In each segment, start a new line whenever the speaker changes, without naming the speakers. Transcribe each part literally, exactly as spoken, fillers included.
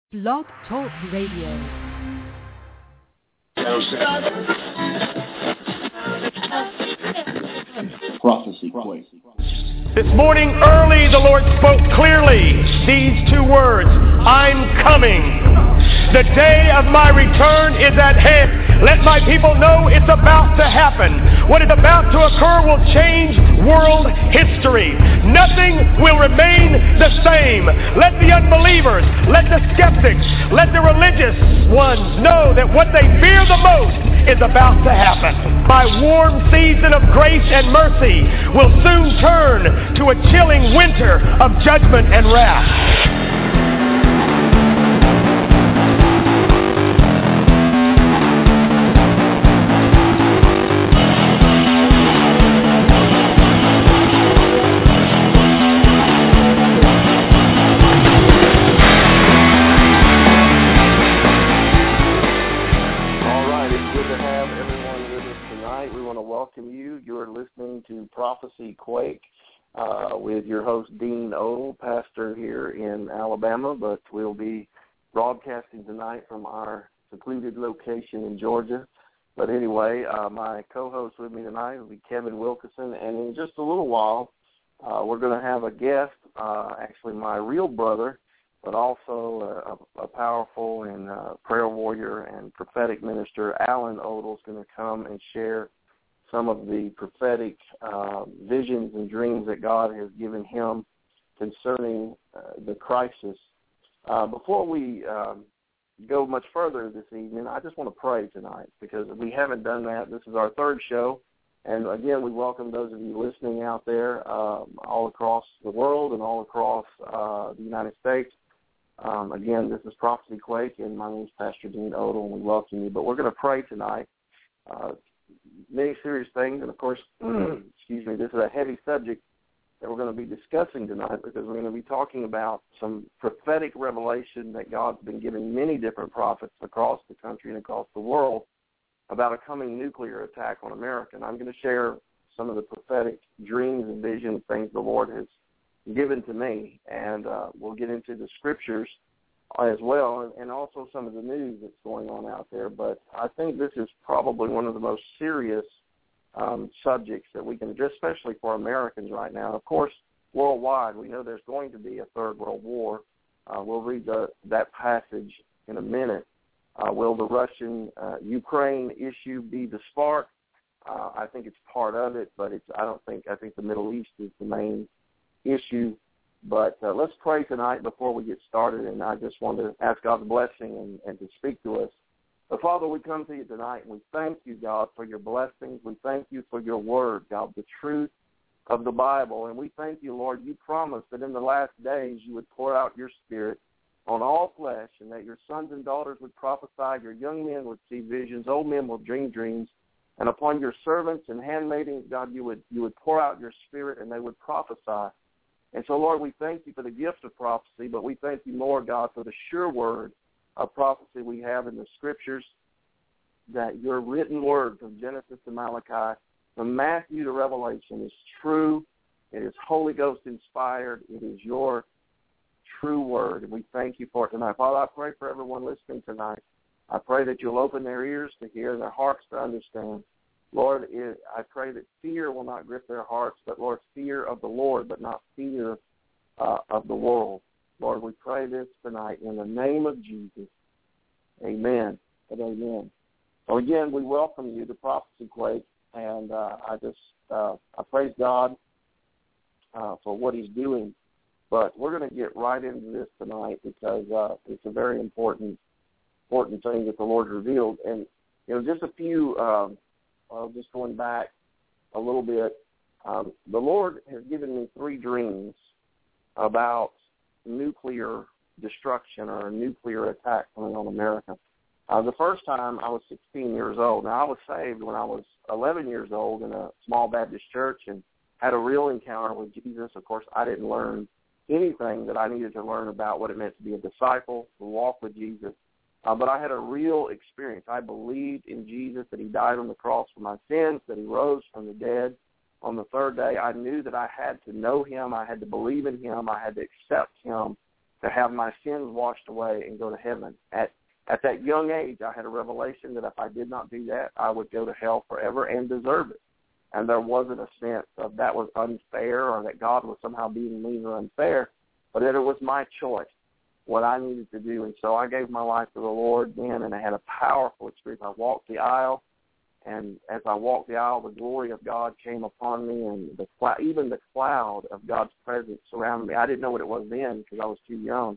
Blog Talk Radio.
Prophecy Quake.
This morning early the Lord spoke clearly these two words, I'm coming. The day of my return is at hand. Let my people know it's about to happen. What is about to occur will change world history. Nothing will remain the same. Let the unbelievers, let the skeptics, let the religious ones know that what they fear the most is about to happen. My warm season of grace and mercy will soon turn to a chilling winter of judgment and wrath.
To Prophecy Quake uh, with your host Dean Odle, pastor here in Alabama, but we'll be broadcasting tonight from our secluded location in Georgia. But anyway, uh, my co-host with me tonight will be Kevin Wilkerson, and in just a little while uh, we're going to have a guest, uh, actually my real brother, but also a, a powerful and uh, prayer warrior and prophetic minister. Alan Odle is going to come and share some of the prophetic uh, visions and dreams that God has given him concerning uh, the crisis. Uh, before we um, go much further this evening, I just want to pray tonight because we haven't done that. This is our third show. And, again, we welcome those of you listening out there um, all across the world and all across uh, the United States. Um, again, this is Prophecy Quake, and my name is Pastor Dean Odle, and we welcome you. But we're going to pray tonight. Uh, many serious things, and of course, excuse me, this is a heavy subject that we're going to be discussing tonight because we're going to be talking about some prophetic revelation that God's been giving many different prophets across the country and across the world about a coming nuclear attack on America. And I'm going to share some of the prophetic dreams and visions, things the Lord has given to me, and uh, we'll get into the scriptures as well, and also some of the news that's going on out there. But I think this is probably one of the most serious um, subjects that we can address, especially for Americans right now. Of course, worldwide, we know there's going to be a third world war. Uh, we'll read the, that passage in a minute. Uh, will the Russian-Ukraine uh, issue be the spark? Uh, I think it's part of it, but it's. I don't think. I think the Middle East is the main issue. But uh, let's pray tonight before we get started, and I just want to ask God's blessing and, and to speak to us. But, Father, we come to you tonight, and we thank you, God, for your blessings. We thank you for your word, God, the truth of the Bible. And we thank you, Lord, you promised that in the last days you would pour out your Spirit on all flesh, and that your sons and daughters would prophesy, your young men would see visions, old men will dream dreams, and upon your servants and handmaidens, God, you would you would pour out your Spirit, and they would prophesy. And so, Lord, we thank you for the gift of prophecy, but we thank you more, God, for the sure word of prophecy we have in the Scriptures, that your written word from Genesis to Malachi, from Matthew to Revelation, is true. It is Holy Ghost inspired. It is your true word, and we thank you for it tonight. Father, I pray for everyone listening tonight. I pray that you'll open their ears to hear, their hearts to understand. Lord, it, I pray that fear will not grip their hearts, but, Lord, fear of the Lord, but not fear uh, of the world. Lord, we pray this tonight in the name of Jesus. Amen and amen. So, again, we welcome you to Prophecy Quake, and uh, I just uh, I praise God uh, for what he's doing. But we're going to get right into this tonight because uh, it's a very important, important thing that the Lord revealed. And, you know, just a few... Um, Uh, just going back a little bit, um, the Lord has given me three dreams about nuclear destruction or a nuclear attack coming on America. Uh, the first time I was sixteen years old. Now, I was saved when I was eleven years old in a small Baptist church and had a real encounter with Jesus. Of course, I didn't learn anything that I needed to learn about what it meant to be a disciple, to walk with Jesus. Uh, but I had a real experience. I believed in Jesus, that he died on the cross for my sins, that he rose from the dead on the third day. I knew that I had to know him. I had to believe in him. I had to accept him to have my sins washed away and go to heaven. At at that young age, I had a revelation that if I did not do that, I would go to hell forever and deserve it. And there wasn't a sense of that was unfair or that God was somehow being mean or unfair, but that it was my choice, what I needed to do. And so I gave my life to the Lord then, and I had a powerful experience. I walked the aisle, and as I walked the aisle, the glory of God came upon me, and the cl- even the cloud of God's presence surrounded me. I didn't know what it was then because I was too young,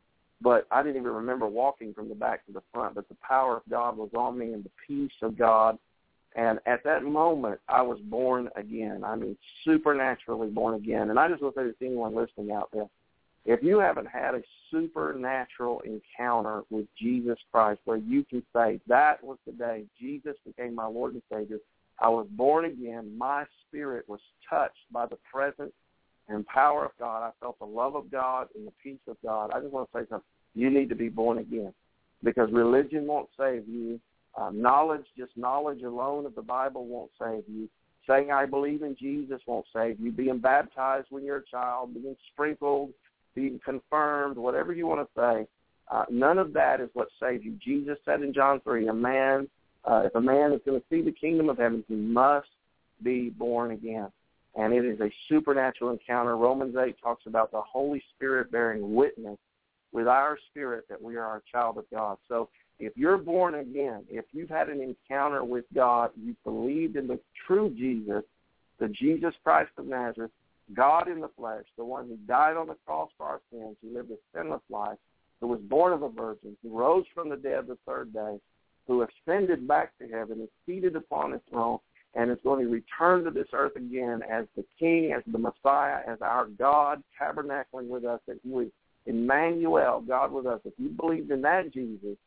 but I didn't even remember walking from the back to the front, but the power of God was on me and the peace of God. And at that moment, I was born again. I mean, supernaturally born again. And I just want to say to anyone listening out there, if you haven't had a supernatural encounter with Jesus Christ where you can say, that was the day Jesus became my Lord and Savior, I was born again, my spirit was touched by the presence and power of God. I felt the love of God and the peace of God. I just want to say something. You need to be born again because religion won't save you. Uh, knowledge, just knowledge alone of the Bible won't save you. Saying I believe in Jesus won't save you. Being baptized when you're a child, being sprinkled, being confirmed, whatever you want to say, uh, none of that is what saves you. Jesus said in John three, a man, uh, if a man is going to see the kingdom of heaven, he must be born again. And it is a supernatural encounter. Romans eight talks about the Holy Spirit bearing witness with our spirit that we are a child of God. So if you're born again, if you've had an encounter with God, you've believed in the true Jesus, the Jesus Christ of Nazareth, God in the flesh, the one who died on the cross for our sins, who lived a sinless life, who was born of a virgin, who rose from the dead the third day, who ascended back to heaven, is seated upon his throne, and is going to return to this earth again as the King, as the Messiah, as our God, tabernacling with us, that he was Emmanuel, God with us. If you believed in that Jesus,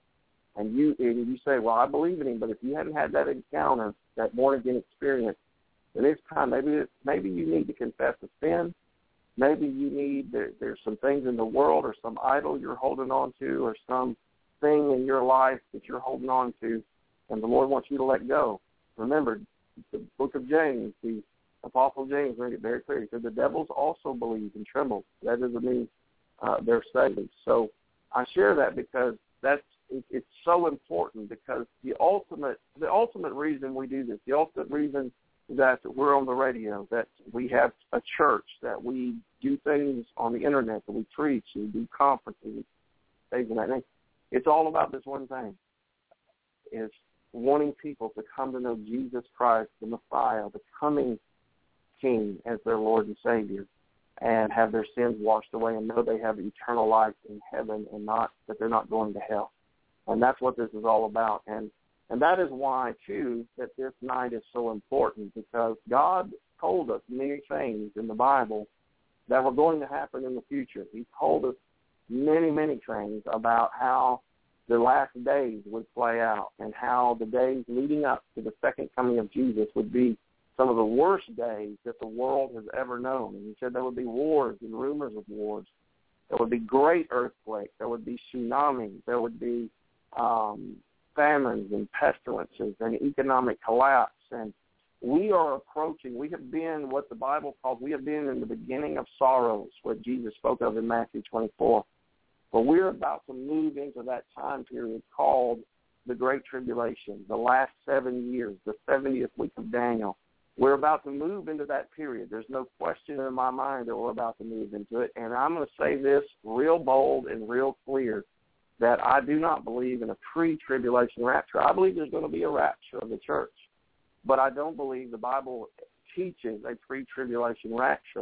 and you and you say, well, I believe in him, but if you hadn't had that encounter, that born-again experience, then it's time. Maybe it's, maybe you need to confess a sin. Maybe you need, there, there's some things in the world or some idol you're holding on to or some thing in your life that you're holding on to, and the Lord wants you to let go. Remember, the book of James, the Apostle James made it very clear. He said, the devils also believe and tremble. That doesn't mean uh, they're saved. So I share that because that's it, it's so important, because the ultimate the ultimate reason we do this, the ultimate reason that we're on the radio, that we have a church, that we do things on the internet, that we preach, we do conferences, things of that nature. It's all about this one thing. It's wanting people to come to know Jesus Christ, the Messiah, the coming King, as their Lord and Savior, and have their sins washed away and know they have eternal life in heaven and not that they're not going to hell. And that's what this is all about. And and that is why, too, that this night is so important, because God told us many things in the Bible that were going to happen in the future. He told us many, many things about how the last days would play out and how the days leading up to the second coming of Jesus would be some of the worst days that the world has ever known. And he said there would be wars and rumors of wars. There would be great earthquakes. There would be tsunamis. There would be um, famines and pestilences and economic collapse. And we are approaching, we have been what the Bible calls, we have been in the beginning of sorrows, what Jesus spoke of in Matthew twenty-four. But we're about to move into that time period called the Great Tribulation, the last seven years, the seventieth week of Daniel. We're about to move into that period. There's no question in my mind that we're about to move into it. And I'm going to say this real bold and real clear, that I do not believe in a pre-tribulation rapture. I believe there's going to be a rapture of the church. But I don't believe the Bible teaches a pre-tribulation rapture.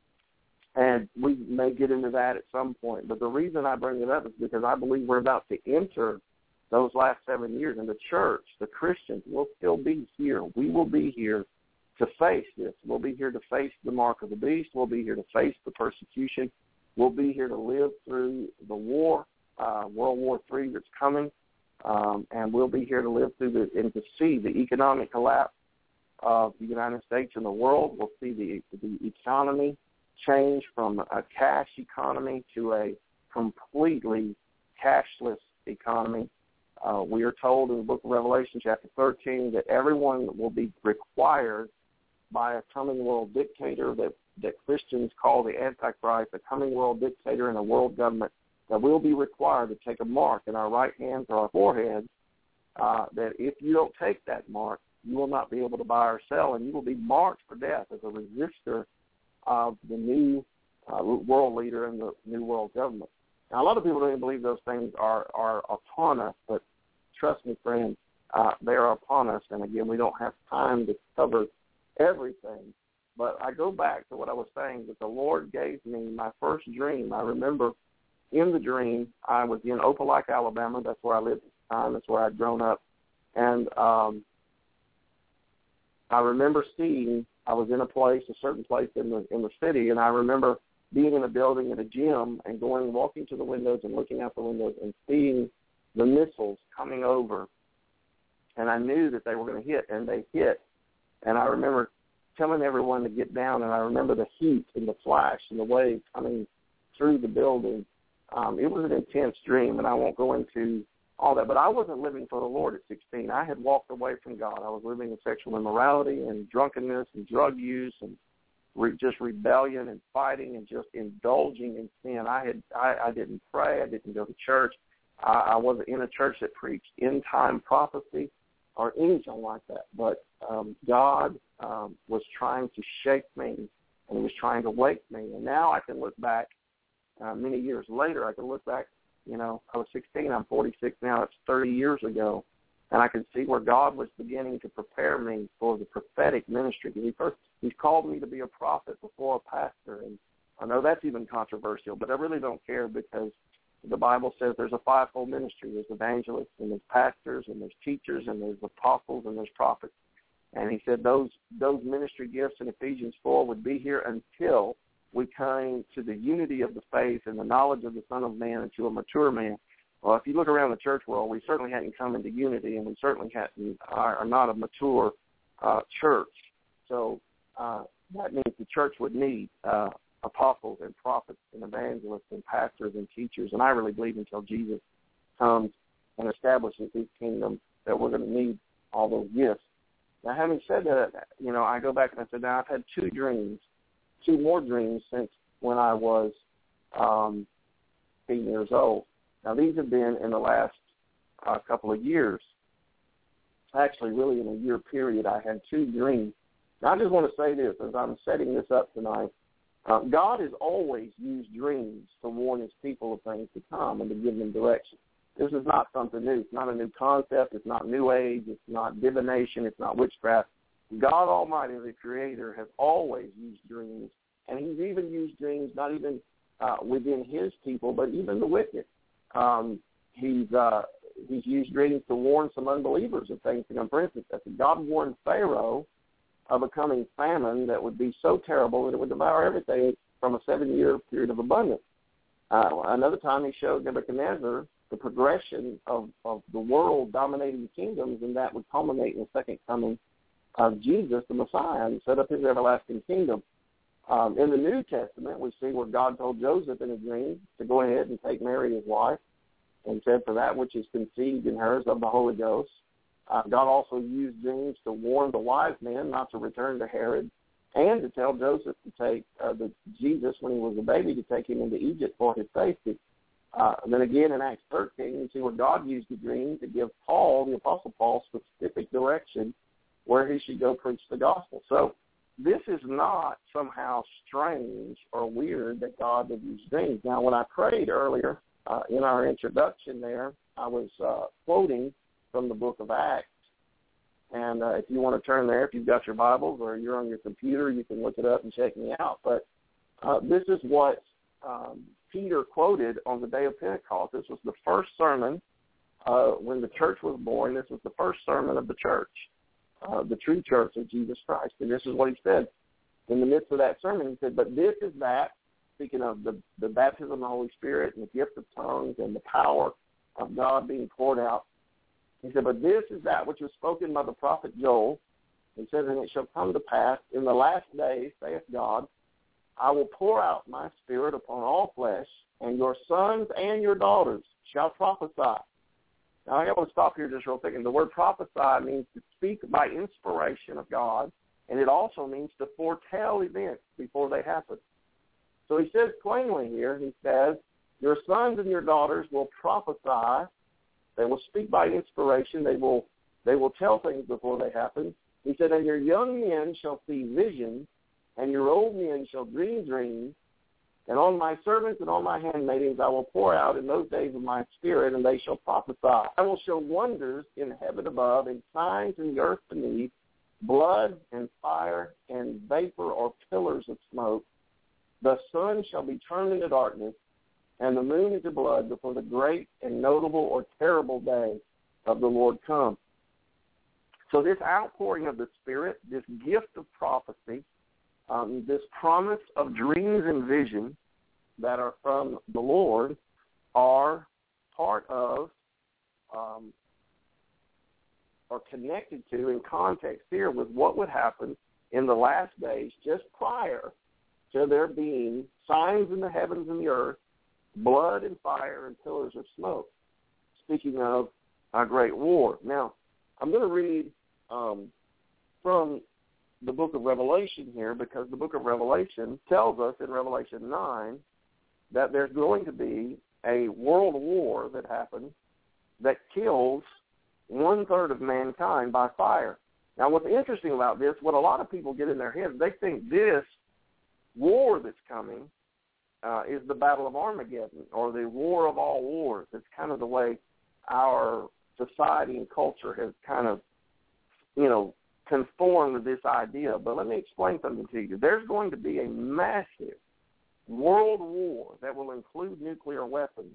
And we may get into that at some point. But the reason I bring it up is because I believe we're about to enter those last seven years. And the church, the Christians, will still be here. We will be here to face this. We'll be here to face the mark of the beast. We'll be here to face the persecution. We'll be here to live through the war, uh, World War Three that's coming. Um, and we'll be here to live through the, and to see the economic collapse of the United States and the world. We'll see the, the economy change from a cash economy to a completely cashless economy. Uh, we are told in the book of Revelation, chapter thirteen, that everyone will be required by a coming world dictator that that Christians call the Antichrist, a coming world dictator and a world government that will be required to take a mark in our right hands or our foreheads, uh, that if you don't take that mark, you will not be able to buy or sell, and you will be marked for death as a resistor of the new uh, world leader and the new world government. Now, a lot of people don't even believe those things are, are upon us, but trust me, friends, uh, they are upon us. And, again, we don't have time to cover everything. But I go back to what I was saying, that the Lord gave me my first dream. I remember in the dream, I was in Opelika, Alabama. That's where I lived at the time. That's where I'd grown up. And um, I remember seeing, I was in a place, a certain place in the in the city, and I remember being in a building at a gym and going, walking to the windows and looking out the windows and seeing the missiles coming over. And I knew that they were going to hit, and they hit. And I remember telling everyone to get down, and I remember the heat and the flash and the wave coming through the building. Um, it was an intense dream, and I won't go into all that. But I wasn't living for the Lord at sixteen. I had walked away from God. I was living in sexual immorality and drunkenness and drug use and re- just rebellion and fighting and just indulging in sin. I had I, I didn't pray. I didn't go to church. I, I wasn't in a church that preached end-time prophecy or anything like that. But um, God um, was trying to shake me, and he was trying to wake me. And now I can look back uh, many years later. I can look back, you know, I was sixteen. I'm forty-six now. It's thirty years ago. And I can see where God was beginning to prepare me for the prophetic ministry. He first, he's called me to be a prophet before a pastor. And I know that's even controversial, but I really don't care, because the Bible says there's a fivefold ministry. There's evangelists, and there's pastors, and there's teachers, and there's apostles, and there's prophets. And he said those those ministry gifts in Ephesians four would be here until we came to the unity of the faith and the knowledge of the Son of Man, and to a mature man. Well, if you look around the church world, we certainly hadn't come into unity, and we certainly hadn't, are, are not a mature uh, church. So uh, that means the church would need uh, apostles and prophets and evangelists and pastors and teachers. And I really believe until Jesus comes and establishes his kingdom that we're going to need all those gifts. Now, having said that, you know, I go back and I said, now I've had two dreams, two more dreams since when I was um, eight years old. Now, these have been in the last uh, couple of years. Actually, really in a year period, I had two dreams. Now, I just want to say this as I'm setting this up tonight. Uh, God has always used dreams to warn his people of things to come and to give them direction. This is not something new. It's not a new concept. It's not New Age. It's not divination. It's not witchcraft. God Almighty, the Creator, has always used dreams, and he's even used dreams not even uh, within his people, but even the wicked. Um, he's uh, he's used dreams to warn some unbelievers of things to come. For instance, God warned Pharaoh of a coming famine that would be so terrible that it would devour everything from a seven-year period of abundance. Uh, another time he showed Nebuchadnezzar the progression of, of the world dominating kingdoms, and that would culminate in the second coming of Jesus, the Messiah, and set up his everlasting kingdom. Um, in the New Testament, we see where God told Joseph in a dream to go ahead and take Mary, his wife, and said, for that which is conceived in her is of the Holy Ghost. Uh, God also used dreams to warn the wise men not to return to Herod, and to tell Joseph to take uh, the Jesus, when he was a baby, to take him into Egypt for his safety. Uh, and then again in Acts thirteen, you see where God used the dream to give Paul, the Apostle Paul, specific direction where he should go preach the gospel. So this is not somehow strange or weird that God would use dreams. Now, when I prayed earlier uh, in our introduction there, I was uh, quoting from the book of Acts. And uh, if you want to turn there, if you've got your Bibles or you're on your computer, you can look it up and check me out. But uh, this is what um, Peter quoted on the day of Pentecost. This was the first sermon uh, when the church was born. This was the first sermon of the church, uh, the true church of Jesus Christ. And this is what he said. In the midst of that sermon, he said, but this is that, speaking of the, the baptism of the Holy Spirit and the gift of tongues and the power of God being poured out. He said, but this is that which was spoken by the prophet Joel. He said, and it shall come to pass in the last days, saith God, I will pour out my spirit upon all flesh, and your sons and your daughters shall prophesy. Now, I want to stop here just real quick. And the word prophesy means to speak by inspiration of God And it also means to foretell events before they happen. So he says plainly here, he says, your sons and your daughters will prophesy. They will speak by inspiration. They will they will tell things before they happen. He said, and your young men shall see visions, and your old men shall dream dreams. And on my servants and on my handmaidens I will pour out in those days of my spirit, and they shall prophesy. I will show wonders in heaven above and signs in the earth beneath, blood and fire and vapor or pillars of smoke. The sun shall be turned into darkness, and the moon into blood before the great and notable or terrible day of the Lord comes. So this outpouring of the Spirit, this gift of prophecy, um, this promise of dreams and visions that are from the Lord are part of um, or connected to in context here with what would happen in the last days just prior to there being signs in the heavens and the earth, blood and fire and pillars of smoke. Speaking of a great war. Now, I'm going to read um, from the book of Revelation here, because the book of Revelation tells us in Revelation nine that there's going to be a world war that happens that kills one-third of mankind by fire. Now, what's interesting about this, what a lot of people get in their heads, they think this war that's coming uh, is the Battle of Armageddon, or the war of all wars. It's kind of the way our society and culture has kind of, you know, conformed with this idea. But let me explain something to you. There's going to be a massive world war that will include nuclear weapons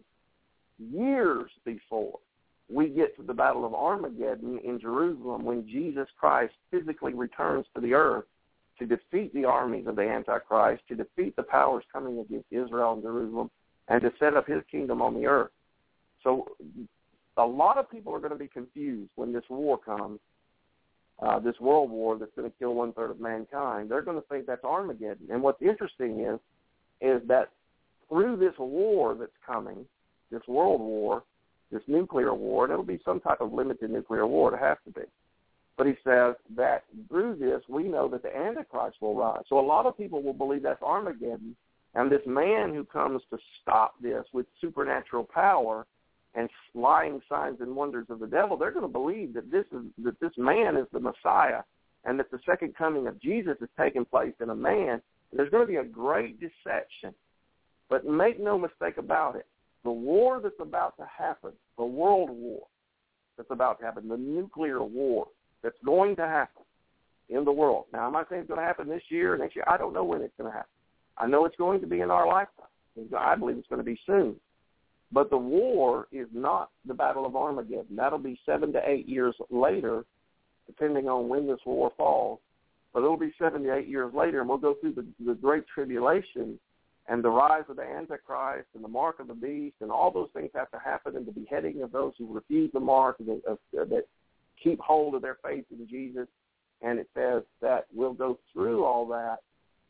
years before we get to the Battle of Armageddon in Jerusalem, when Jesus Christ physically returns to the earth to defeat the armies of the Antichrist, to defeat the powers coming against Israel and Jerusalem, and to set up his kingdom on the earth. So a lot of people are going to be confused when this war comes, uh, this world war that's going to kill one-third of mankind. They're going to think that's Armageddon. And what's interesting is, is that through this war that's coming, this world war, this nuclear war, and it'll be some type of limited nuclear war, it has to be. But he says that through this, we know that the Antichrist will rise. So a lot of people will believe that's Armageddon, and this man who comes to stop this with supernatural power and lying signs and wonders of the devil, they're going to believe that this is that this man is the Messiah, and that the second coming of Jesus is taking place in a man. There's going to be a great deception. But make no mistake about it, the war that's about to happen, the world war that's about to happen, the nuclear war that's going to happen in the world. Now, I'm not saying it's going to happen this year or next year. I don't know when it's going to happen. I know it's going to be in our lifetime. I believe it's going to be soon. But the war is not the Battle of Armageddon. That'll be seven to eight years later, depending on when this war falls. But it'll be seven to eight years later, and we'll go through the, the Great Tribulation and the rise of the Antichrist and the mark of the beast, and all those things have to happen, and the beheading of those who refuse the mark, and uh, that keep hold of their faith in Jesus. And it says that we'll go through all that,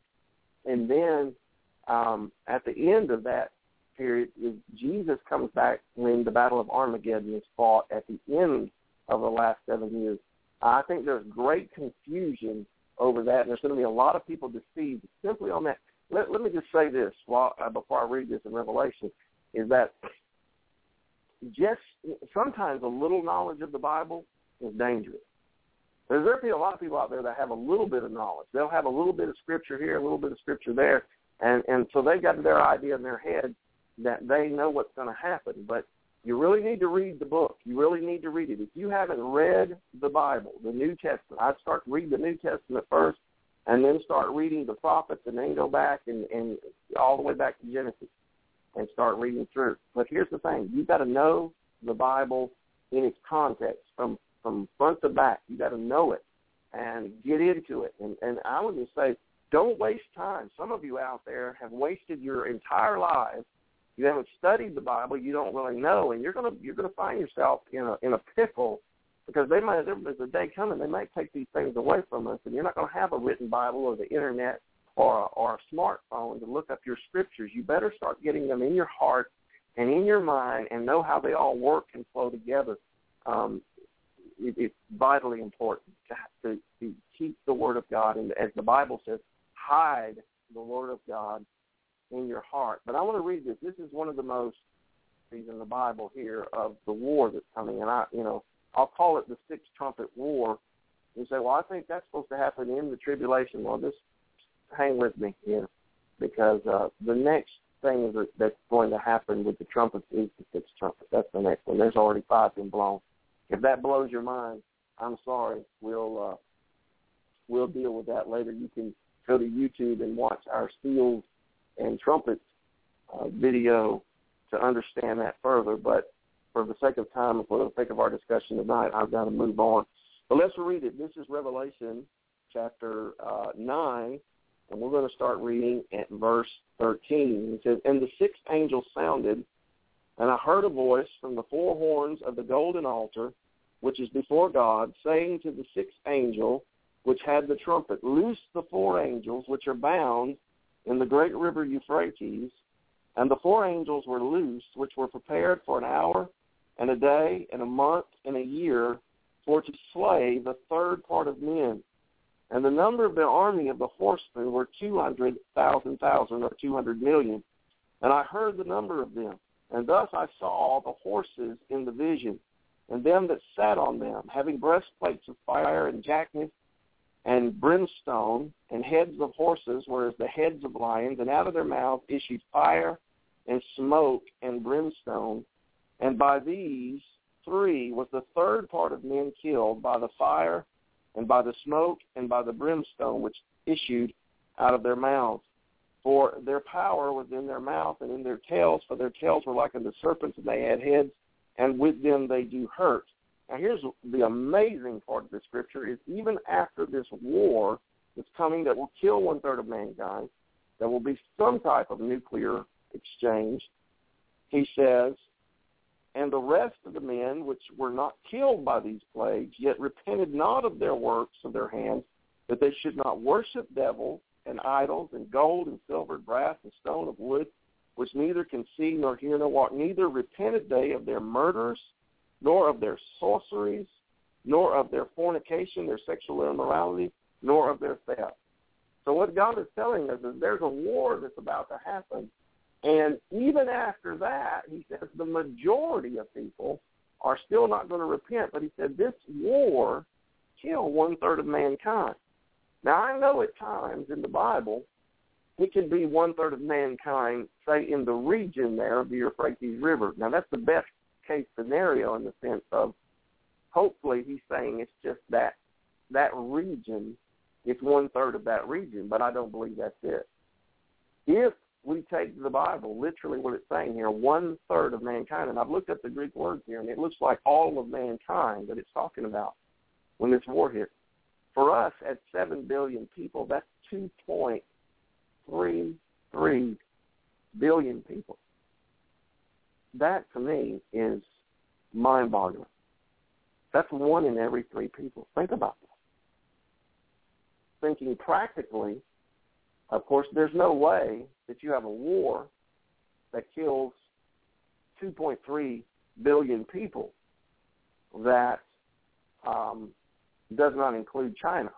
and then um, at the end of that period, Jesus comes back when the Battle of Armageddon is fought at the end of the last seven years. I think there's great confusion over that, and there's going to be a lot of people deceived simply on that. Let, let me just say this while, uh, before I read this in Revelation, is that just sometimes a little knowledge of the Bible is dangerous. There's there be a lot of people out there that have a little bit of knowledge. They'll have a little bit of scripture here, a little bit of scripture there, and, and so they've got their idea in their head that they know what's going to happen. But you really need to read the book. You really need to read it. If you haven't read the Bible, the New Testament, I'd start to read the New Testament first, and then start reading the prophets, and then go back and, and all the way back to Genesis and start reading through. But here's the thing. You've got to know the Bible in its context from, from front to back. You've got to know it and get into it. And, and I would just say, don't waste time. Some of you out there have wasted your entire lives. You haven't studied the Bible. You don't really know, and you're gonna you're gonna find yourself in a in a pickle, because they might there's a day coming they might take these things away from us, and you're not going to have a written Bible or the internet or a, or a smartphone to look up your scriptures. You better start getting them in your heart and in your mind, and know how they all work and flow together. Um, it, it's vitally important to, to, to keep the Word of God, and as the Bible says, hide the Word of God in your heart. But I want to read this. This is one of the most in the Bible here of the war that's coming, and I, you know, I'll call it the sixth trumpet war. You say, well, I think that's supposed to happen in the tribulation. Well, just hang with me here, because uh, the next thing that, that's going to happen with the trumpets is the sixth trumpet. That's the next one. There's already five been blown. If that blows your mind, I'm sorry. We'll uh, we'll deal with that later. You can go to YouTube and watch our seals and trumpets uh, video to understand that further. But for the sake of time and for the sake of our discussion tonight, I've got to move on. But let's read it. This is Revelation chapter uh, nine, and we're going to start reading at verse thirteen. It says, "And the sixth angel sounded, and I heard a voice from the four horns of the golden altar, which is before God, saying to the sixth angel, which had the trumpet, Loose the four angels which are bound in the great river Euphrates. And the four angels were loosed, which were prepared for an hour and a day and a month and a year, for to slay the third part of men. And the number of the army of the horsemen were two hundred thousand thousand, or two hundred million. And I heard the number of them. And thus I saw the horses in the vision, and them that sat on them, having breastplates of fire and jackets and brimstone, and heads of horses were as the heads of lions, and out of their mouths issued fire and smoke and brimstone. And by these three was the third part of men killed by the fire and by the smoke and by the brimstone which issued out of their mouths. For their power was in their mouth and in their tails, for their tails were like unto serpents, and they had heads, and with them they do hurt." Now here's the amazing part of the scripture, is even after this war that's coming that will kill one-third of mankind, there will be some type of nuclear exchange. He says, "And the rest of the men which were not killed by these plagues, yet repented not of their works of their hands, that they should not worship devils and idols and gold and silver and brass and stone of wood, which neither can see nor hear nor walk, neither repented they of their murders, nor of their sorceries, nor of their fornication, their sexual immorality, nor of their theft." So what God is telling us is there's a war that's about to happen. And even after that, he says the majority of people are still not going to repent. But he said this war killed one-third of mankind. Now, I know at times in the Bible, it can be one-third of mankind, say, in the region there of the Euphrates River. Now, that's the best case scenario in the sense of hopefully he's saying it's just that that region, it's one-third of that region, but I don't believe that's it. If we take the Bible, literally what it's saying here, one-third of mankind, and I've looked at the Greek words here, and it looks like all of mankind that it's talking about when this war hits. For us, at seven billion people, that's two point three three billion people. That, to me, is mind-boggling. That's one in every three people. Think about that. Thinking practically, of course, there's no way that you have a war that kills two point three billion people that um, does not include China.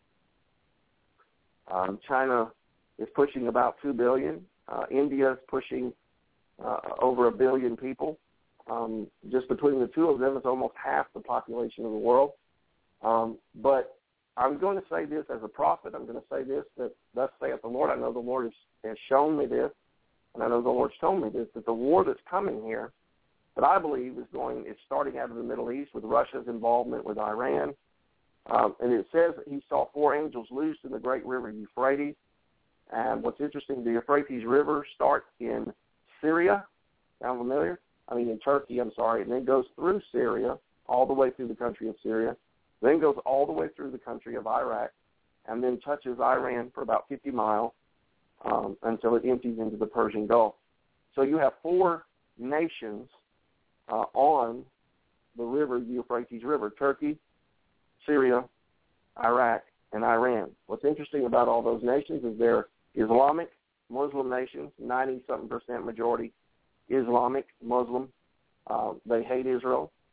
Um, China is pushing about two billion. Uh, India is pushing uh, over a billion people. Um, just between the two of them, it's almost half the population of the world. Um, but I'm going to say this as a prophet. I'm going to say this, that thus saith the Lord. I know the Lord has, has shown me this, and I know the Lord's told me this, that the war that's coming here, that I believe is going, is starting out of the Middle East with Russia's involvement with Iran. Um, and it says that he saw four angels loosed in the great river Euphrates. And what's interesting, the Euphrates River starts in Syria. Sound familiar? I mean, in Turkey, I'm sorry, and then goes through Syria, all the way through the country of Syria, then goes all the way through the country of Iraq, and then touches Iran for about fifty miles um, until it empties into the Persian Gulf. So you have four nations uh, on the river, the Euphrates River: Turkey, Syria, Iraq, and Iran. What's interesting about all those nations is they're Islamic, Muslim nations, ninety-something percent majority Islamic, Muslim. Uh, they hate Israel.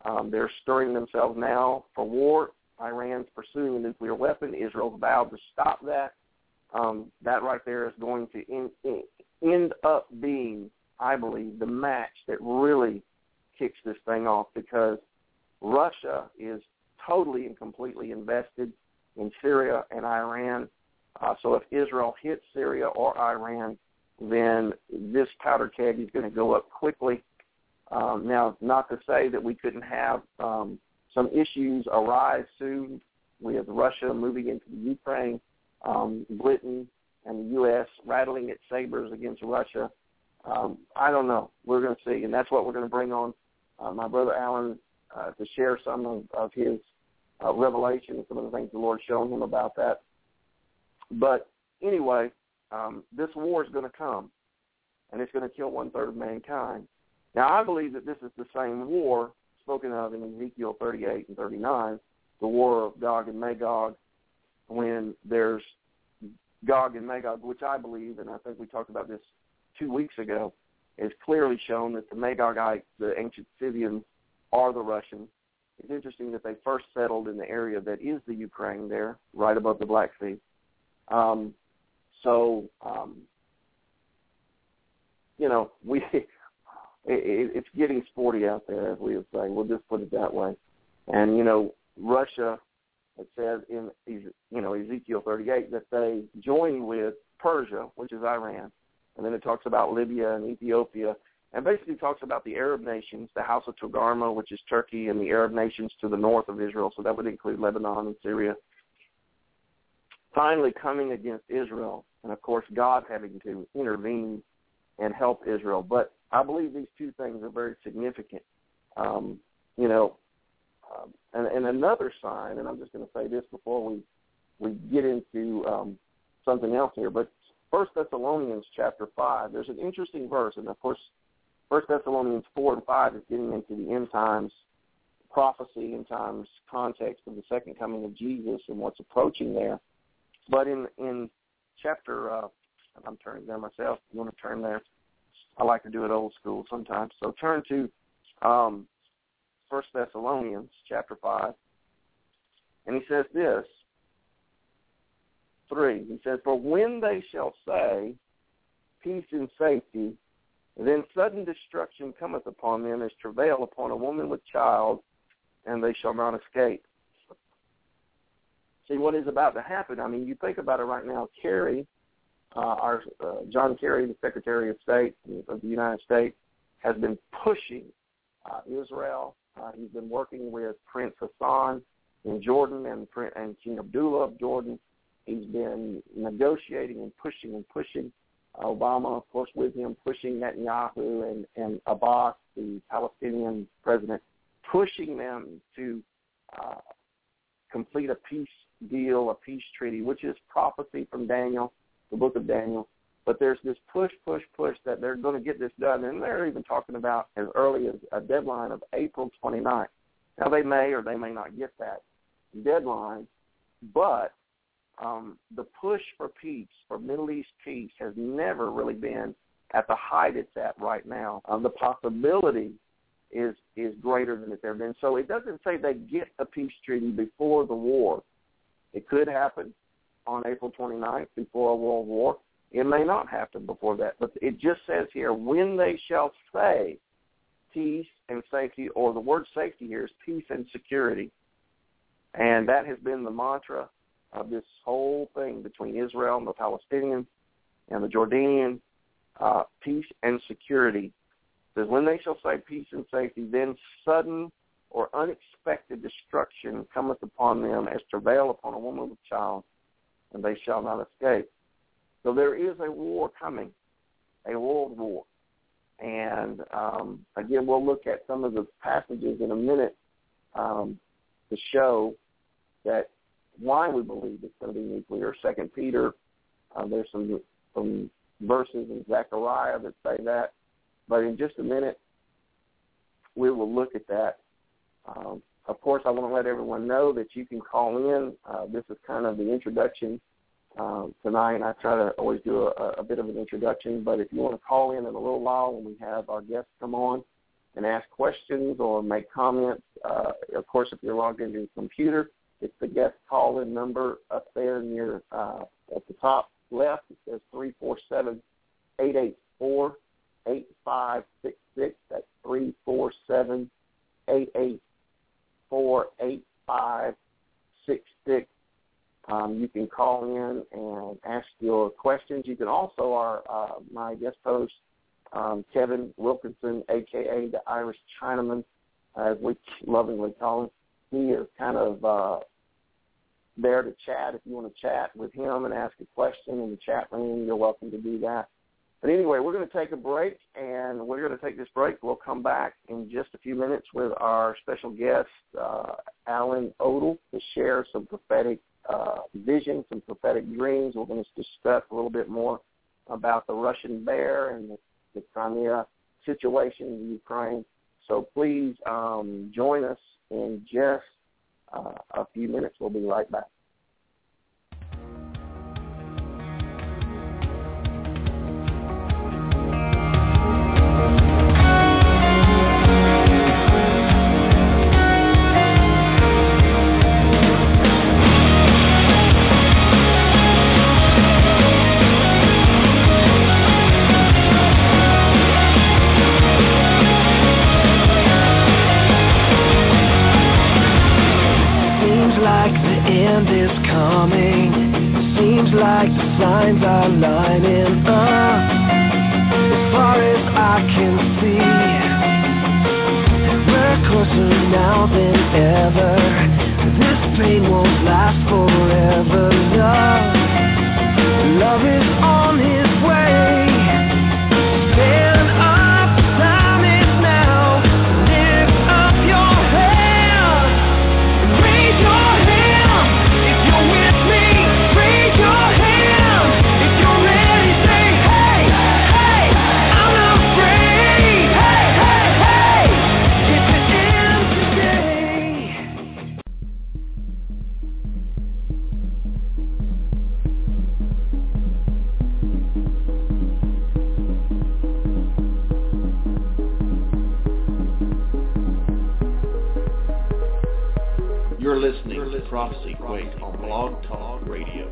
Um, they're stirring themselves now for war. Iran's pursuing a nuclear weapon. Israel's vowed to stop that. Um, that right there is going to end, end up being, I believe, the match that really kicks this thing off, because Russia is totally and completely invested in Syria and Iran. Uh, so if Israel hits Syria or Iran, then this powder keg is going to go up quickly. Um, now, not to say that we couldn't have um, some issues arise soon with Russia moving into the Ukraine, um, Britain and the U S rattling its sabers against Russia. Um, I don't know. We're going to see, and that's what we're going to bring on uh, my brother Alan uh, to share some of, of his uh, revelation, some of the things the Lord's shown him about that. But anyway, um, this war is going to come, and it's going to kill one-third of mankind. Now, I believe that this is the same war spoken of in Ezekiel thirty-eight and thirty-nine, the war of Gog and Magog, when there's Gog and Magog, which I believe, and I think we talked about this two weeks ago, is clearly shown that the Magogites, the ancient Scythians, are the Russians. It's interesting that they first settled in the area that is the Ukraine there, right above the Black Sea. Um, so, um, you know, we it, it's getting sporty out there, as we would say. We'll just put it that way. And, you know, Russia, it says in, you know, Ezekiel thirty-eight that they joined with Persia, which is Iran. And then it talks about Libya and Ethiopia, and basically talks about the Arab nations, the House of Togarmah, which is Turkey, and the Arab nations to the north of Israel, so that would include Lebanon and Syria, finally coming against Israel, and, of course, God having to intervene and help Israel. But I believe these two things are very significant. Um, you know, um, and, and another sign, and I'm just going to say this before we, we get into um, something else here, but First Thessalonians chapter five, there's an interesting verse, and of course, First Thessalonians four and five is getting into the end times prophecy, end times context of the second coming of Jesus and what's approaching there. But in in chapter, uh, I'm turning there myself. If you want to turn there, I like to do it old school sometimes. So turn to um, First Thessalonians chapter five, and he says this. Three, he says, for when they shall say, peace and safety, then sudden destruction cometh upon them as travail upon a woman with child, and they shall not escape. See, what is about to happen, I mean, you think about it right now, Kerry, uh, our uh, John Kerry, the Secretary of State of the United States, has been pushing uh, Israel. Uh, he's been working with Prince Hassan in Jordan and, and King Abdullah of Jordan. He's been negotiating and pushing and pushing. Obama, of course, with him, pushing Netanyahu and, and Abbas, the Palestinian president, pushing them to uh, complete a peace deal, a peace treaty, which is prophecy from Daniel, the book of Daniel. But there's this push, push, push that they're going to get this done. And they're even talking about as early as a deadline of April twenty-ninth. Now, they may or they may not get that deadline, but Um, the push for peace, for Middle East peace, has never really been at the height it's at right now. Um, the possibility is is greater than it's ever been. So it doesn't say they get a peace treaty before the war. It could happen on April twenty-ninth before a world war. It may not happen before that. But it just says here, when they shall say peace and safety, or the word safety here is peace and security. And that has been the mantra of this whole thing between Israel and the Palestinians and the Jordanians, uh, peace and security. It says, when they shall say peace and safety, then sudden or unexpected destruction cometh upon them as travail upon a woman with child, and they shall not escape. So there is a war coming, a world war. And, um, again, we'll look at some of the passages in a minute um, to show that why we believe it's going to be nuclear. Second Peter, uh, there's some, some verses in Zechariah that say that. But in just a minute, we will look at that. Um, of course, I want to let everyone know that you can call in. Uh, this is kind of the introduction um, tonight. I try to always do a, a bit of an introduction. But if you want to call in in a little while when we have our guests come on and ask questions or make comments, Uh, of course, if you're logged into your computer, it's the guest call-in number up there near uh, at the top left. It says three four seven, eight eight four, eight five six six. That's three four seven, eight eight four, eight five six six. Um, you can call in and ask your questions. You can also, our uh, my guest host, um, Kevin Wilkinson, a k a the Irish Chinaman, as we lovingly call him, he is kind of uh, there to chat. If you want to chat with him and ask a question in the chat room, you're welcome to do that. But anyway, we're going to take a break, and we're going to take this break. We'll come back in just a few minutes with our special guest, uh, Alan Odle, to share some prophetic uh, vision, some prophetic dreams. We're going to discuss a little bit more about the Russian bear and the, the Crimea situation in Ukraine. So please um, join us in just uh, a few minutes. We'll be right back.
Like the signs are lining up. As far as I can see, we're closer now than ever. This pain won't last forever. Love, love is on his way. Stand up, time is now. Lift up your hand, raise your hand if you're with me. Raise your
You're listening to Prophecy Quake on Blog Talk Radio.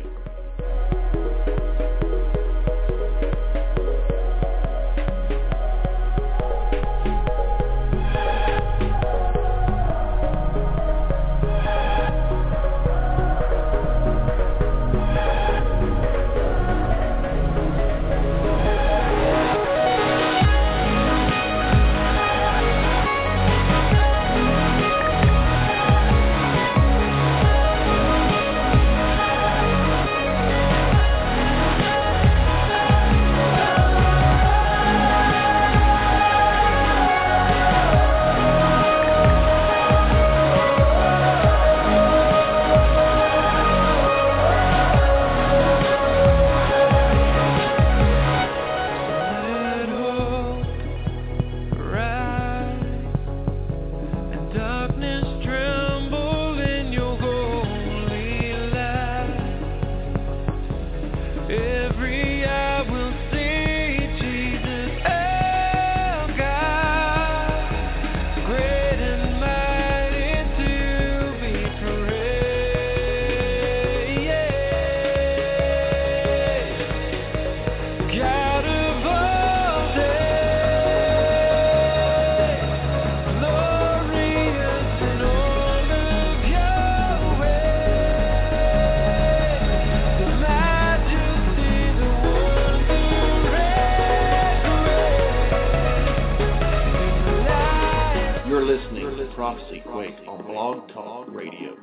Prophecy Quake on Blog Talk Radio.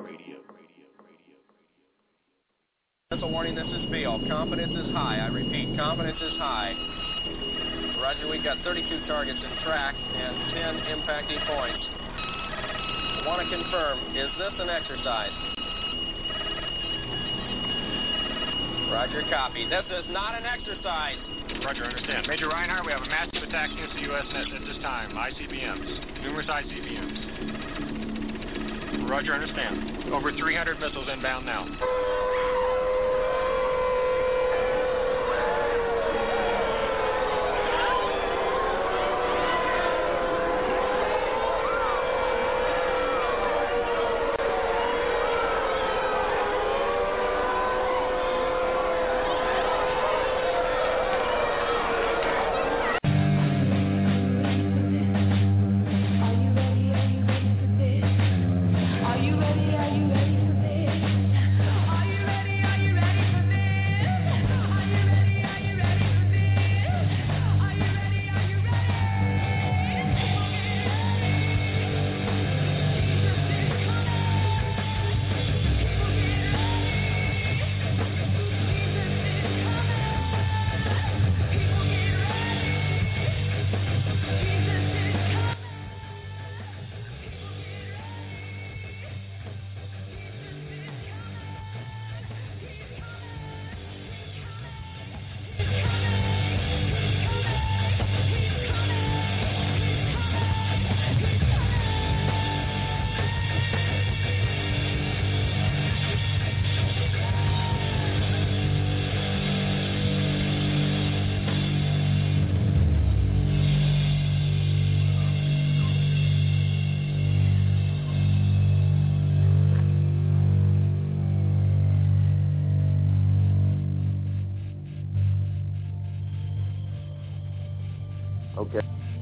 That's a warning. This is Beale. Confidence is high. I repeat, confidence is high. Roger, we've got thirty-two targets in track and ten impacting points. I want to confirm, is this an exercise? Roger, copy. This is not an exercise.
Roger, understand. Major Reinhardt, we have a massive attack against the U S net at this time. I C B Ms. Numerous I C B Ms. Roger, understand. Over three hundred missiles inbound now.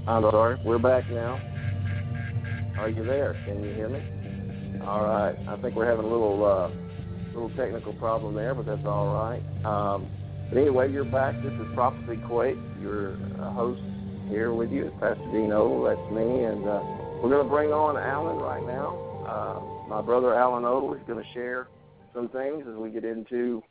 I'm sorry. We're back now. Are you there? Can you hear me? All right. I think we're having a little uh, little technical problem there, but that's all right. Um, but anyway, you're back. This is Prophecy Quake. Your uh, host here with you is Pastor Dean Odle. That's me. And uh, we're going to bring on Alan right now. Uh, my brother Alan Odle is going to share some things as we get into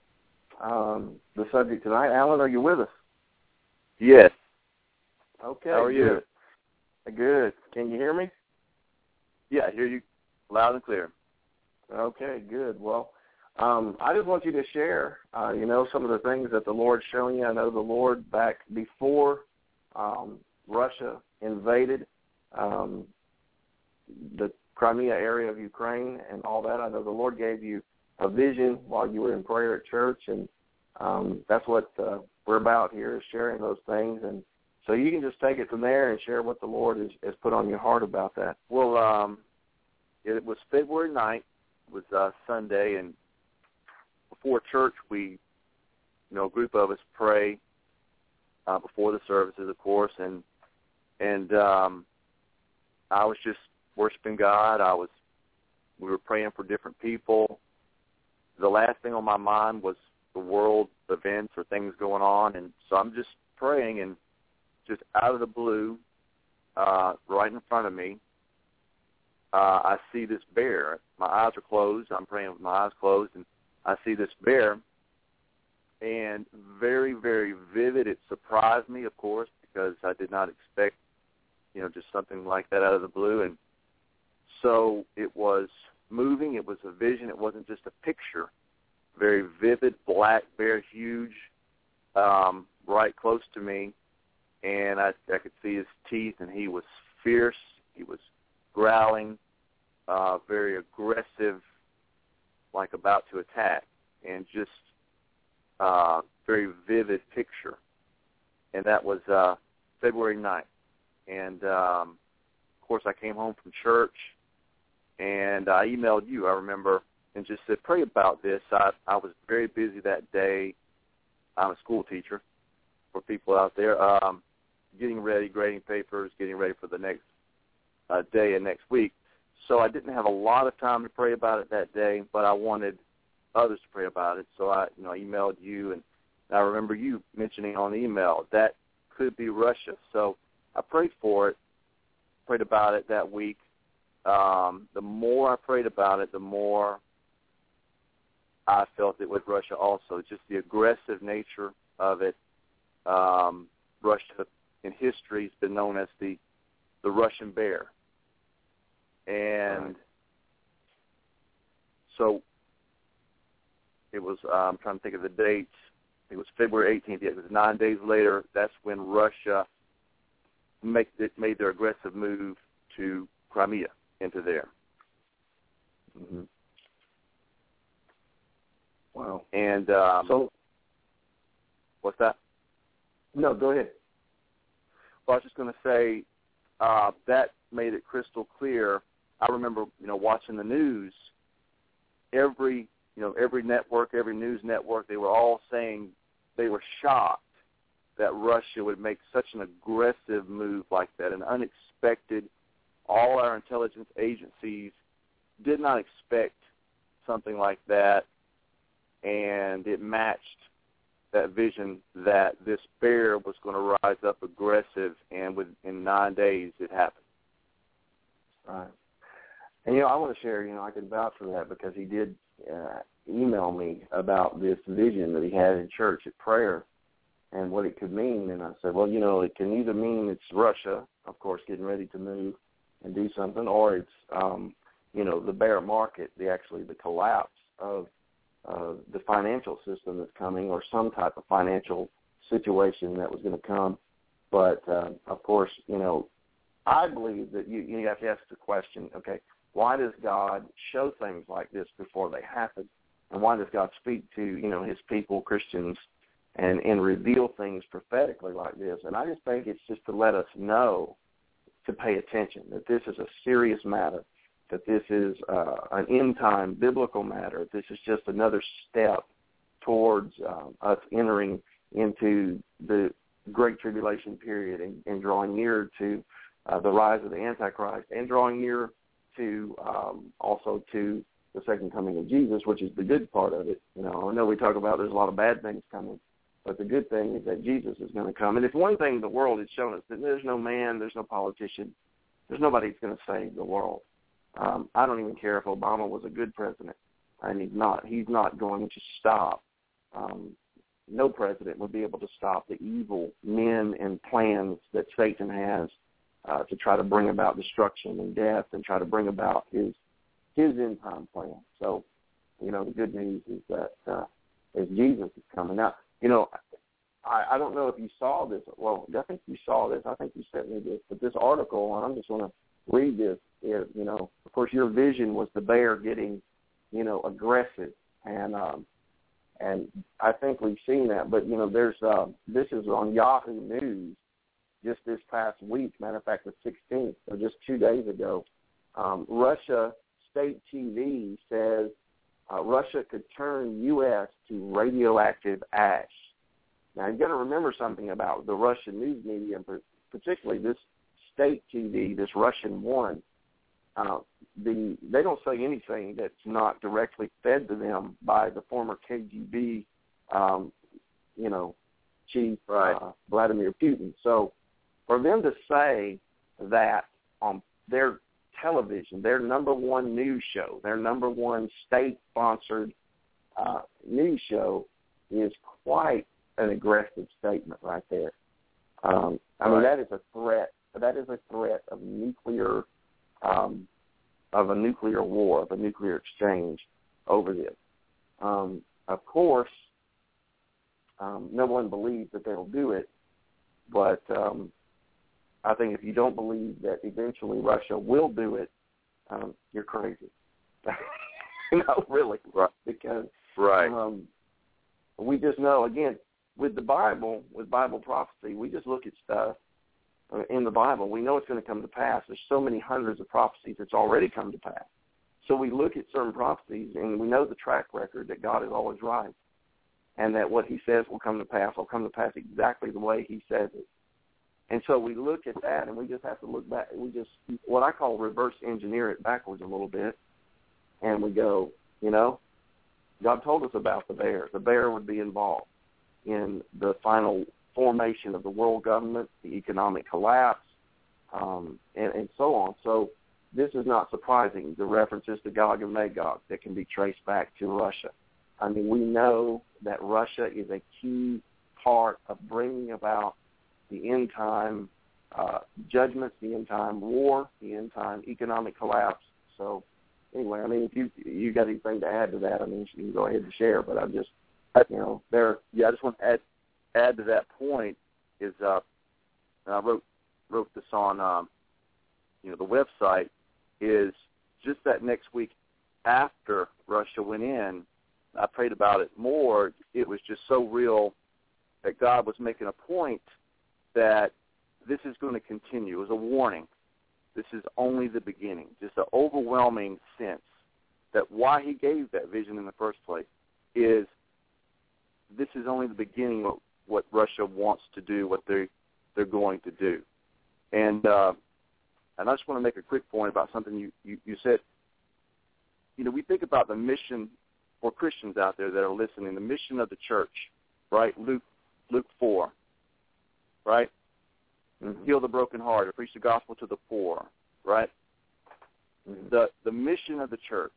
um, the subject tonight. Alan, are you with us?
Yes.
Okay.
How are you?
Good. Good. Can you hear me?
Yeah, I hear you loud and clear.
Okay, good. Well, um, I just want you to share, uh, you know, some of the things that the Lord's showing you. I know the Lord, back before um, Russia invaded um, the Crimea area of Ukraine and all that, I know the Lord gave you a vision while you were in prayer at church, and um, that's what uh, we're about here, is sharing those things. And so you can just take it from there and share what the Lord has, has put on your heart about that.
Well, um, it was February ninth. It was uh, Sunday, and before church, we, you know, a group of us pray uh, before the services, of course, and and um, I was just worshiping God. I was, we were praying for different people. The last thing on my mind was the world events or things going on, and so I'm just praying, and just out of the blue, uh, right in front of me, uh, I see this bear. My eyes are closed. I'm praying with my eyes closed, and I see this bear, and very, very vivid. It surprised me, of course, because I did not expect, you know, just something like that out of the blue. And so it was moving. It was a vision. It wasn't just a picture. Very vivid, black bear, huge, um, right close to me. And I, I could see his teeth, and he was fierce. He was growling, uh, very aggressive, like about to attack, and just uh, very vivid picture. And that was uh, February ninth. And, um, of course, I came home from church, and I emailed you, I remember, and just said, pray about this. I, I was very busy that day. I'm a school teacher for people out there. Um, getting ready, grading papers, getting ready for the next uh, day and next week. So I didn't have a lot of time to pray about it that day, but I wanted others to pray about it. So I, you know, I emailed you, and I remember you mentioning on the email that could be Russia. So I prayed for it, prayed about it that week. Um, the more I prayed about it, the more I felt it was Russia also, just the aggressive nature of it. Um, Russia in history has been known as the, the Russian bear. And right. so it was, uh, I'm trying to think of the dates. It was February eighteenth. It was nine days later. That's when Russia make, it made their aggressive move to Crimea, into there.
Mm-hmm. Wow.
And um,
so,
what's that?
No, go ahead.
Well, I was just going to say uh, that made it crystal clear. I remember, you know, watching the news. Every, you know, every network, every news network, they were all saying they were shocked that Russia would make such an aggressive move like that, an unexpected. All our intelligence agencies did not expect something like that, and it matched that vision that this bear was going to rise up aggressive, and within nine days it happened.
Right. And, you know, I want to share, you know, I can vouch for that because he did uh, email me about this vision that he had in church at prayer and what it could mean. And I said, well, you know, it can either mean it's Russia, of course, getting ready to move and do something, or it's, um, you know, the bear market, the actually the collapse of uh, the financial system that's coming, or some type of financial situation that was going to come. But, uh, of course, you know, I believe that you, you have to ask the question, okay, why does God show things like this before they happen? And why does God speak to, you know, his people, Christians, and, and reveal things prophetically like this? And I just think it's just to let us know to pay attention, that this is a serious matter, that this is uh, an end-time biblical matter. This is just another step towards um, us entering into the Great Tribulation period and, and drawing nearer to uh, the rise of the Antichrist and drawing nearer to um, also to the second coming of Jesus, which is the good part of it. You know, I know we talk about there's a lot of bad things coming, but the good thing is that Jesus is going to come. And it's one thing the world has shown us, that there's no man, there's no politician, there's nobody that's going to save the world. Um, I don't even care if Obama was a good president, and he's not. He's not going to stop. Um, no president would be able to stop the evil men and plans that Satan has uh, to try to bring about destruction and death and try to bring about his his end-time plan. So, you know, the good news is that uh, as Jesus is coming. Now, you know, I, I don't know if you saw this. Well, I think you saw this. I think you sent me this. But this article, and I'm just going to read this. Is, you know, of course, your vision was the bear getting, you know, aggressive. And um, and I think we've seen that. But, you know, there's uh, this is on Yahoo News just this past week. Matter of fact, the sixteenth, so just two days ago. Um, Russia State T V says uh, Russia could turn U S to radioactive ash. Now, you've got to remember something about the Russian news media, and particularly this State T V, this Russian one. Uh, the they don't say anything that's not directly fed to them by the former K G B, um, you know, chief
right.
uh, Vladimir Putin. So for them to say that on their television, their number one news show, their number one state-sponsored uh, news show, is quite an aggressive statement right there. Um, I mean,
right.
that is a threat. That is a threat of nuclear, um, of a nuclear war, of a nuclear exchange over this. Um, of course, um, no one believes that they'll do it, but um, I think if you don't believe that eventually Russia will do it, um, you're crazy. No, really,
right?
Because
right.
Um, we just know, again, with the Bible, with Bible prophecy, we just look at stuff in the Bible. We know it's going to come to pass. There's so many hundreds of prophecies that's already come to pass. So we look at certain prophecies, and we know the track record that God is always right, and that what he says will come to pass will come to pass exactly the way he says it. And so we look at that, and we just have to look back. We just, what I call reverse engineer it backwards a little bit, and we go, you know, God told us about the bear. The bear would be involved in the final formation of the world government, the economic collapse, um, and, and so on. So this is not surprising, the references to Gog and Magog that can be traced back to Russia. I mean, we know that Russia is a key part of bringing about the end-time uh, judgments, the end-time war, the end-time economic collapse. So anyway, I mean, if you you got anything to add to that, I mean, you can go ahead and share, but I'm just, you know, there.
Yeah, I just want to add add to that point is, uh, and I wrote wrote this on, um, you know, the website, is just that next week after Russia went in, I prayed about it more. It was just so real that God was making a point that this is going to continue. It was a warning. This is only the beginning. Just an overwhelming sense that why he gave that vision in the first place is this is only the beginning of what Russia wants to do, what they they're going to do. And uh, and I just want to make a quick point about something you, you, you said. You know, we think about the mission for Christians out there that are listening, the mission of the church, right? Luke Luke four, right? Mm-hmm. Heal the brokenhearted, preach the gospel to the poor, right? Mm-hmm. The the mission of the church,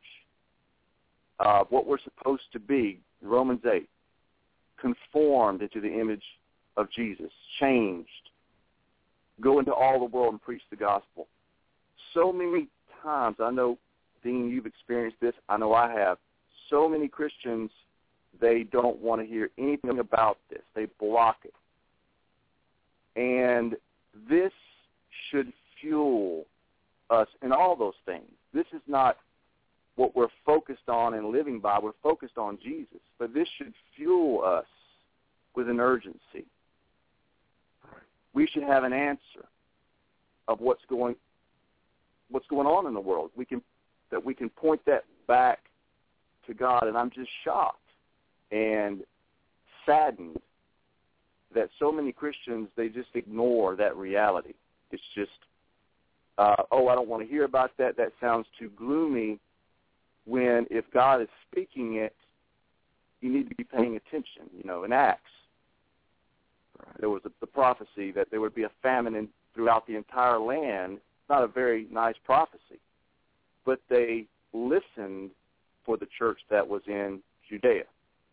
uh, what we're supposed to be, Romans eight, conformed into the image of Jesus, changed, go into all the world and preach the gospel. So many times, I know, Dean, you've experienced this, I know I have, so many Christians, they don't want to hear anything about this. They block it. And this should fuel us in all those things. This is not what we're focused on and living by. We're focused on Jesus. But this should fuel us with an urgency. We should have an answer of what's going what's going on in the world. We can that we can point that back to God, and I'm just shocked and saddened that so many Christians, they just ignore that reality. It's just, uh, oh, I don't want to hear about that. That sounds too gloomy. When if God is speaking it, you need to be paying attention. You know, in Acts, right. there was a, the prophecy that there would be a famine in, throughout the entire land. Not a very nice prophecy, but they listened for the church that was in Judea.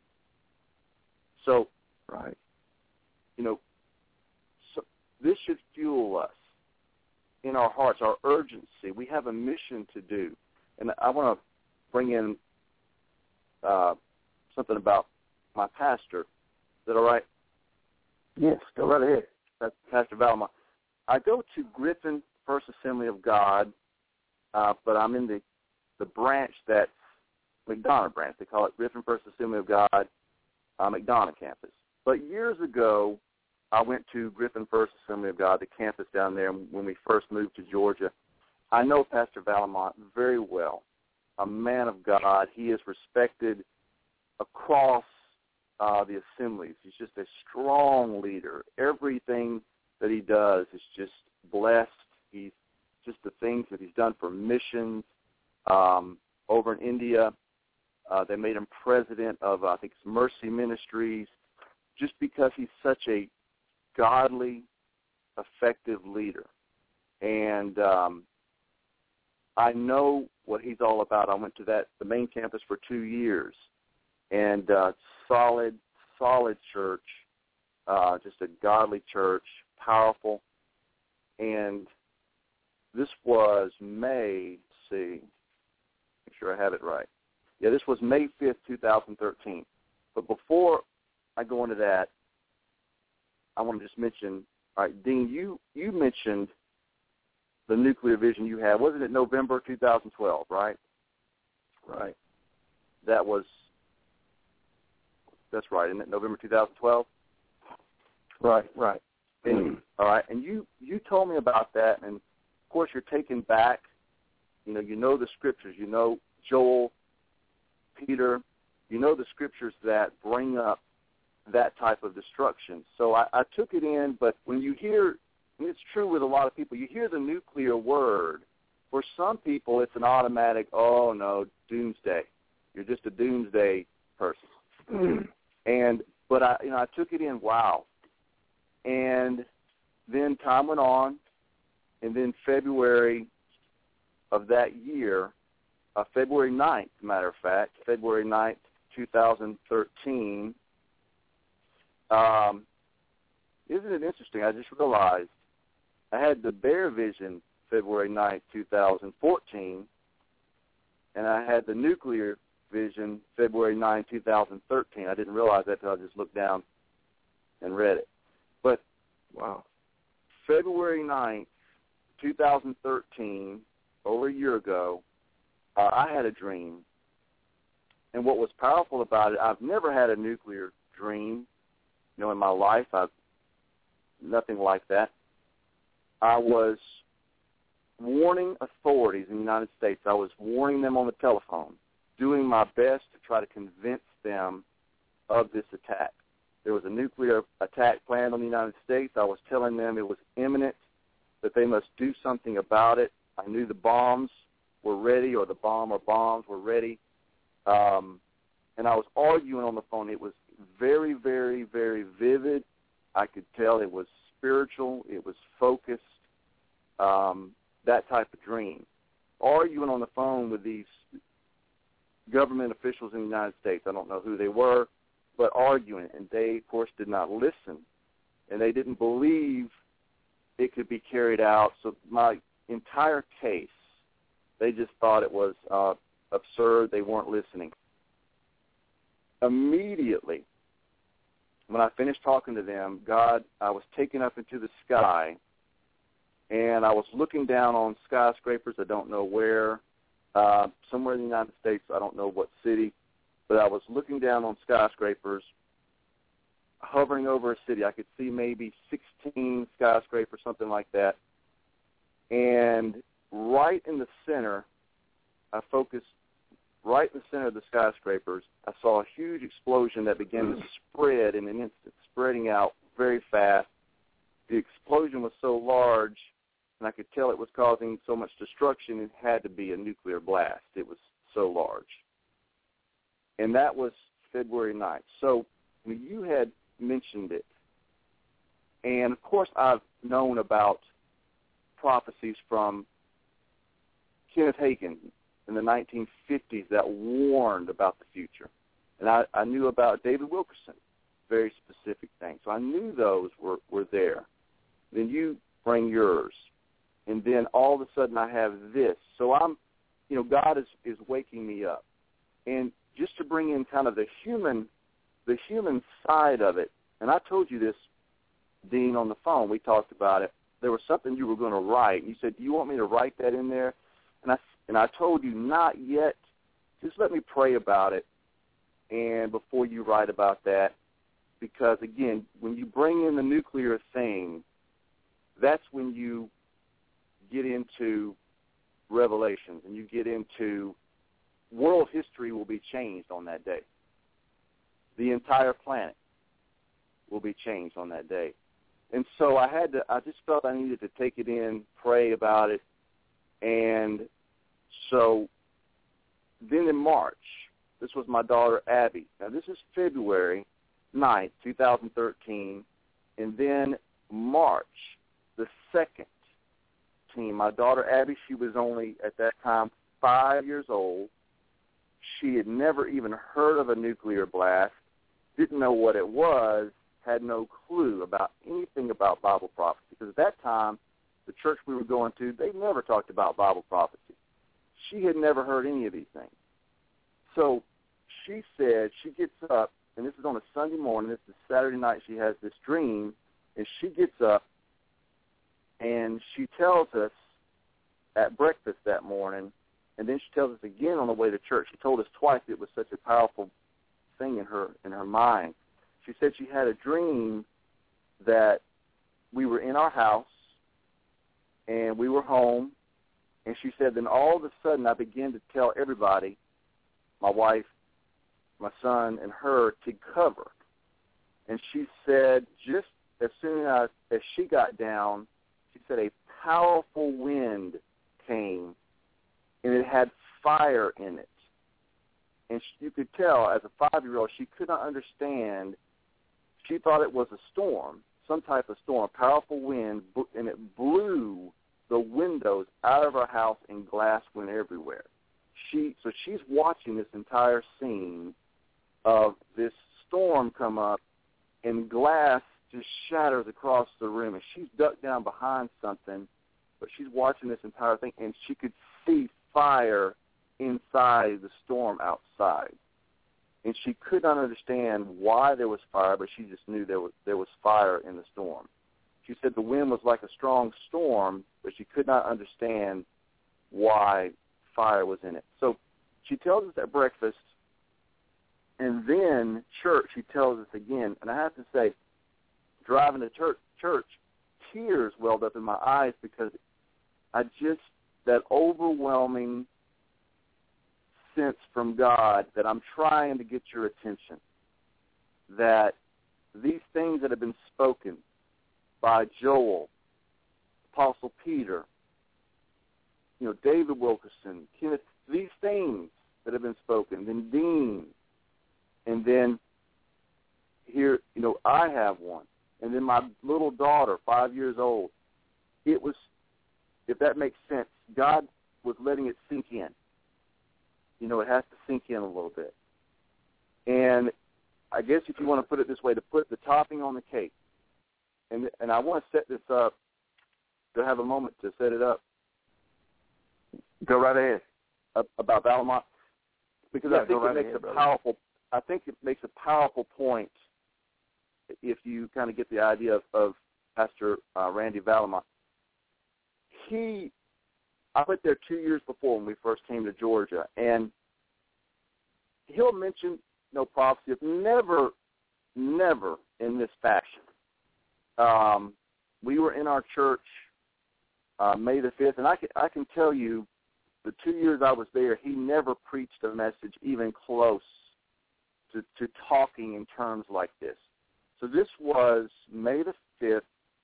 So, right, you know, so this should fuel us in our hearts, our urgency. We have a mission to do. And I want to bring in uh, something about my pastor. Is that all right?
Yes, go right ahead.
That's Pastor Valma. I go to Griffin First Assembly of God, uh, but I'm in the, the branch that's McDonough branch. They call it Griffin First Assembly of God, uh, McDonough campus. But years ago, I went to Griffin First Assembly of God, the campus down there, when we first moved to Georgia. I know Pastor Valamont very well, a man of God. He is respected across uh, the assemblies. He's just a strong leader. Everything that he does is just blessed. He's just the things that he's done for missions um, over in India. Uh, they made him president of, uh, I think it's Mercy Ministries, just because he's such a godly, effective leader. And um, I know what he's all about. I went to that the main campus for two years, and uh, solid, solid church, uh, just a godly church, powerful. And this was May, let's see, make sure I have it right. Yeah, this was May fifth, twenty thirteen. But before I go into that, I want to just mention, all right, Dean, you, you mentioned the nuclear vision you had. Wasn't it November two thousand twelve, right? Right. That was, that's right, isn't it, November two thousand twelve?
Right, right.
And, all right, and you, you told me about that, and, of course, you're taken back. You know, you know the scriptures. You know Joel, Peter. You know the scriptures that bring up that type of destruction. So I, I took it in, but when you hear, and it's true with a lot of people, you hear the nuclear word. For some people, it's an automatic, oh, no, doomsday. You're just a doomsday person. and But, I, you know, I took it in, wow. And then time went on, and then February of that year, uh, February ninth, as a matter of fact, February ninth, twenty thirteen, um, isn't it interesting? I just realized I had the Bear Vision February ninth, twenty fourteen, and I had the Nuclear Vision February ninth, twenty thirteen. I didn't realize that until I just looked down and read it. But, wow, February ninth, twenty thirteen, over a year ago, uh, I had a dream. And what was powerful about it, I've never had a nuclear dream, you know, in my life. I've nothing like that. I was warning authorities in the United States. I was warning them on the telephone, doing my best to try to convince them of this attack. There was a nuclear attack planned on the United States. I was telling them it was imminent, that they must do something about it. I knew the bombs were ready, or the bomb or bombs were ready. Um, and I was arguing on the phone. It was very, very, very vivid. I could tell it was spiritual. It was focused, um, that type of dream. Arguing on the phone with these government officials in the United States. I don't know who they were, but arguing. And they, of course, did not listen. And they didn't believe it could be carried out. So my entire case, they just thought it was uh, absurd. They weren't listening. Immediately, when I finished talking to them, God, I was taken up into the sky, and I was looking down on skyscrapers. I don't know where, uh, somewhere in the United States. I don't know what city, but I was looking down on skyscrapers, hovering over a city. I could see maybe sixteen skyscrapers, something like that. And right in the center, I focused right in the center of the skyscrapers. I saw a huge explosion that began to spread in an instant, spreading out very fast. The explosion was so large, and I could tell it was causing so much destruction, it had to be a nuclear blast. It was so large. And that was February ninth. So you had mentioned it. And, of course, I've known about prophecies from Kenneth Hagin in the nineteen fifties that warned about the future. And I, I knew about David Wilkerson, very specific things. So I knew those were, were there. Then you bring yours. And then all of a sudden I have this. So I'm, you know, God is, is waking me up. And just to bring in kind of the human, the human side of it, and I told you this, Dean, on the phone, we talked about it. There was something you were going to write. You said, do you want me to write that in there? And I, and I told you, not yet. Just let me pray about it and before you write about that. Because, again, when you bring in the nuclear thing, that's when you get into Revelations and you get into world history will be changed on that day. The entire planet will be changed on that day. And so I had to, I just felt I needed to take it in, pray about it. And so then in March, this was my daughter Abby. Now this is February ninth, twenty thirteen. And then March the second, team, my daughter Abby, she was only at that time five years old. She had never even heard of a nuclear blast, didn't know what it was, had no clue about anything about Bible prophecy. Because at that time, the church we were going to, they never talked about Bible prophecy. She had never heard any of these things. So she said, she gets up, and this is on a Sunday morning, this is Saturday night, she has this dream, and she gets up, and she tells us at breakfast that morning, and then she tells us again on the way to church. She told us twice. It was such a powerful thing in her in her mind. She said she had a dream that we were in our house and we were home, and she said then all of a sudden I began to tell everybody, my wife, my son, and her, to cover. And she said just as soon as, as she got down, she said a powerful wind came, and it had fire in it. And she, you could tell, as a five-year-old, she could not understand. She thought it was a storm, some type of storm, powerful wind, and it blew the windows out of our house, and glass went everywhere. She So she's watching this entire scene of this storm come up, and glass just shatters across the room, and she's ducked down behind something, but she's watching this entire thing, and she could see fire inside the storm outside. And she could not understand why there was fire, but she just knew there was there was fire in the storm. She said the wind was like a strong storm, but she could not understand why fire was in it. So she tells us at breakfast, and then church, she tells us again, and I have to say, driving to church, church, tears welled up in my eyes because I just, that overwhelming sense from God that I'm trying to get your attention, that these things that have been spoken by Joel, Apostle Peter, you know, David Wilkerson, Kenneth, these things that have been spoken, then Dean, and then here, you know, I have one, and then my little daughter, five years old. It was, if that makes sense, God was letting it sink in. You know, it has to sink in a little bit. And I guess if you want to put it this way, to put the topping on the cake, and and I want to set this up, to have a moment to set it up.
Go right ahead.
About Valamont, because
yeah,
I think
right
it makes
ahead,
a
brother.
powerful. I think it makes a powerful point if you kind of get the idea of, of Pastor uh, Randy Valamont. He, I went there two years before when we first came to Georgia, and he'll mention no prophecy, never, never in this fashion. Um, we were in our church uh, May the fifth, and I can, I can tell you the two years I was there, he never preached a message even close to, to talking in terms like this. So this was May the fifth,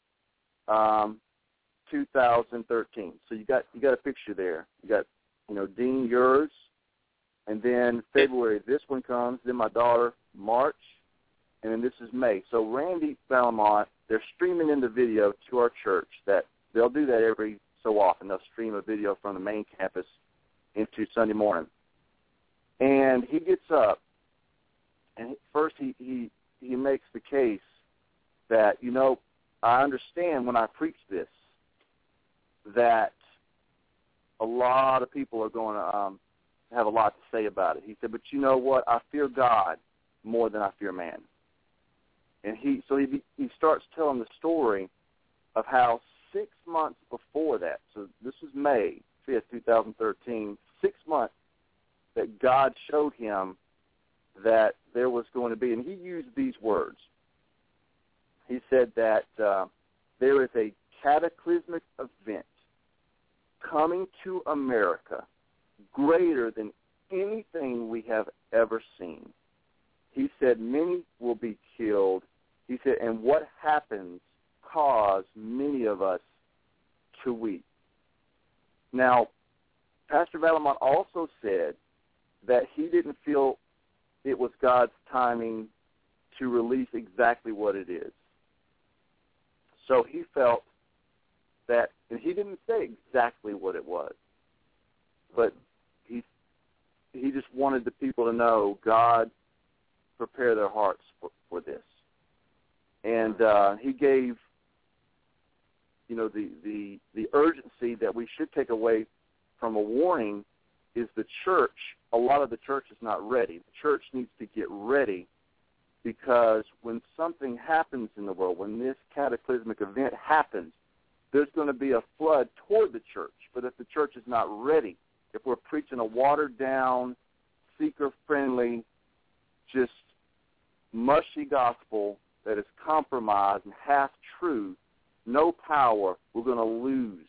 um, two thousand thirteen. So you got you got a picture there. You got, you know, Dean, yours, and then February this one comes. Then my daughter, March, and then this is May. So Randy Valamont, they're streaming in the video to our church. That they'll do that every so often. They'll stream a video from the main campus into Sunday morning. And he gets up, and first he, he, he makes the case that, you know, I understand when I preach this that a lot of people are going to um, have a lot to say about it. He said, but you know what? I fear God more than I fear man. And he so he he starts telling the story of how six months before that, so this is May fifth, two thousand thirteen, six months that God showed him that there was going to be, and he used these words. He said that uh, there is a cataclysmic event coming to America greater than anything we have ever seen. He said many will be killed. He said, and what happens caused many of us to weep. Now, Pastor Valamont also said that he didn't feel it was God's timing to release exactly what it is. So he felt that, and he didn't say exactly what it was, but he he just wanted the people to know God prepare their hearts for, for this. And uh, he gave, you know, the, the, the urgency that we should take away from a warning is the church. A lot of the church is not ready. The church needs to get ready because when something happens in the world, when this cataclysmic event happens, there's going to be a flood toward the church. But if the church is not ready, if we're preaching a watered-down, seeker-friendly, just mushy gospel that is compromised and half-truth, no power, we're going to lose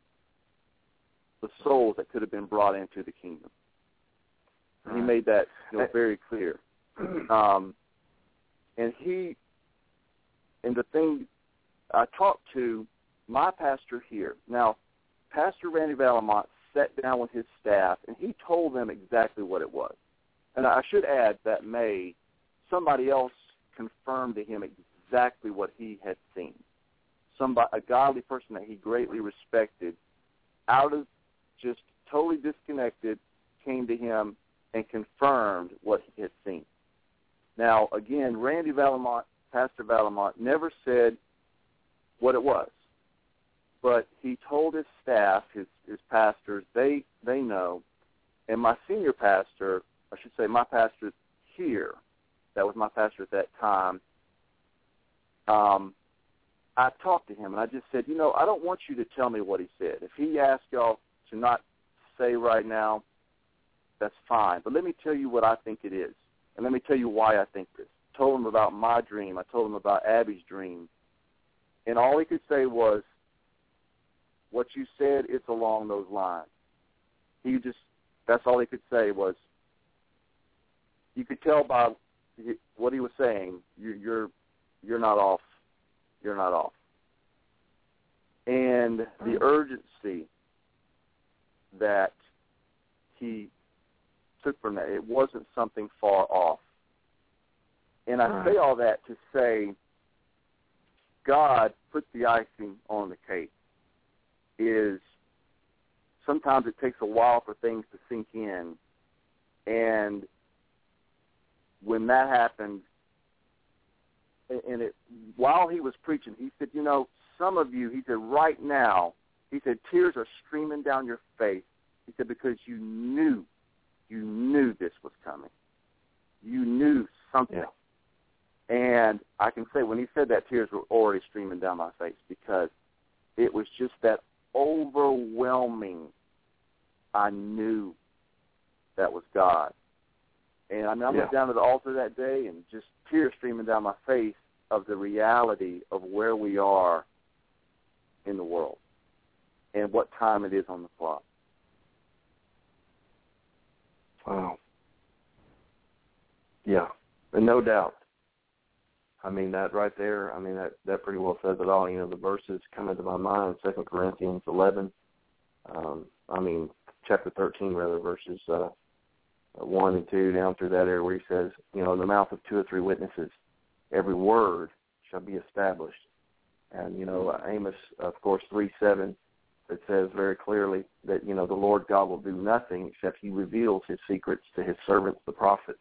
the souls that could have been brought into the kingdom. And he made that, you know, very clear. Um, and he, and the thing, I talked to my pastor here. Now, Pastor Randy Valamont sat down with his staff, and he told them exactly what it was. And I should add that May, somebody else confirmed to him exactly what he had seen. Somebody, a godly person that he greatly respected, out of just totally disconnected, came to him and confirmed what he had seen. Now, again, Randy Valamont, Pastor Valamont, never said what it was, but he told his staff, his, his pastors, they they know, and my senior pastor, I should say my pastor here, that was my pastor at that time, um, I talked to him, and I just said, you know, I don't want you to tell me what he said. If he asked y'all to not say right now, that's fine. But let me tell you what I think it is, and let me tell you why I think this. I told him about my dream. I told him about Abby's dream. And all he could say was, what you said, it's along those lines. He just, that's all he could say was, you could tell by what he was saying, you, you're you're not off. You're not off. And the urgency that he took from that, it wasn't something far off. And I say all that to say God put the icing on the cake. Is sometimes it takes a while for things to sink in. And when that happened, and it, while he was preaching, he said, you know, some of you, he said, right now, he said, tears are streaming down your face. He said, because you knew, you knew this was coming. You knew something. Yeah. And I can say when he said that, tears were already streaming down my face because it was just that overwhelming, I knew that was God. And I mean, I yeah. went down to the altar that day and just tears streaming down my face of the reality of where we are in the world and what time it is on the clock.
Wow. Yeah, and no doubt. I mean, that right there, I mean, that, that pretty well says it all. You know, the verses come into my mind, Second Corinthians eleven, um, I mean, chapter thirteen, rather, verses uh, one and two, down through that area where he says, you know, in the mouth of two or three witnesses, every word shall be established. And, you know, Amos, of course, three seven, it says very clearly that, you know, the Lord God will do nothing except he reveals his secrets to his servants, the prophets.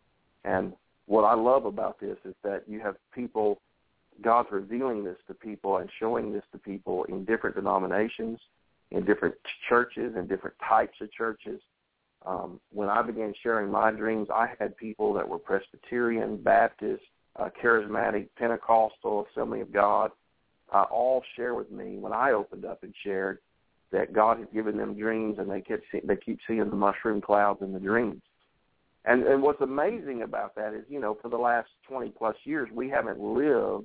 And what I love about this is that you have people, God's revealing this to people and showing this to people in different denominations, in different churches, and different types of churches. Um, when I began sharing my dreams, I had people that were Presbyterian, Baptist, uh, Charismatic, Pentecostal, Assembly of God, uh, all share with me when I opened up and shared that God had given them dreams, and they kept see, they keep seeing the mushroom clouds in the dreams. And, and what's amazing about that is, you know, for the last twenty plus years, we haven't lived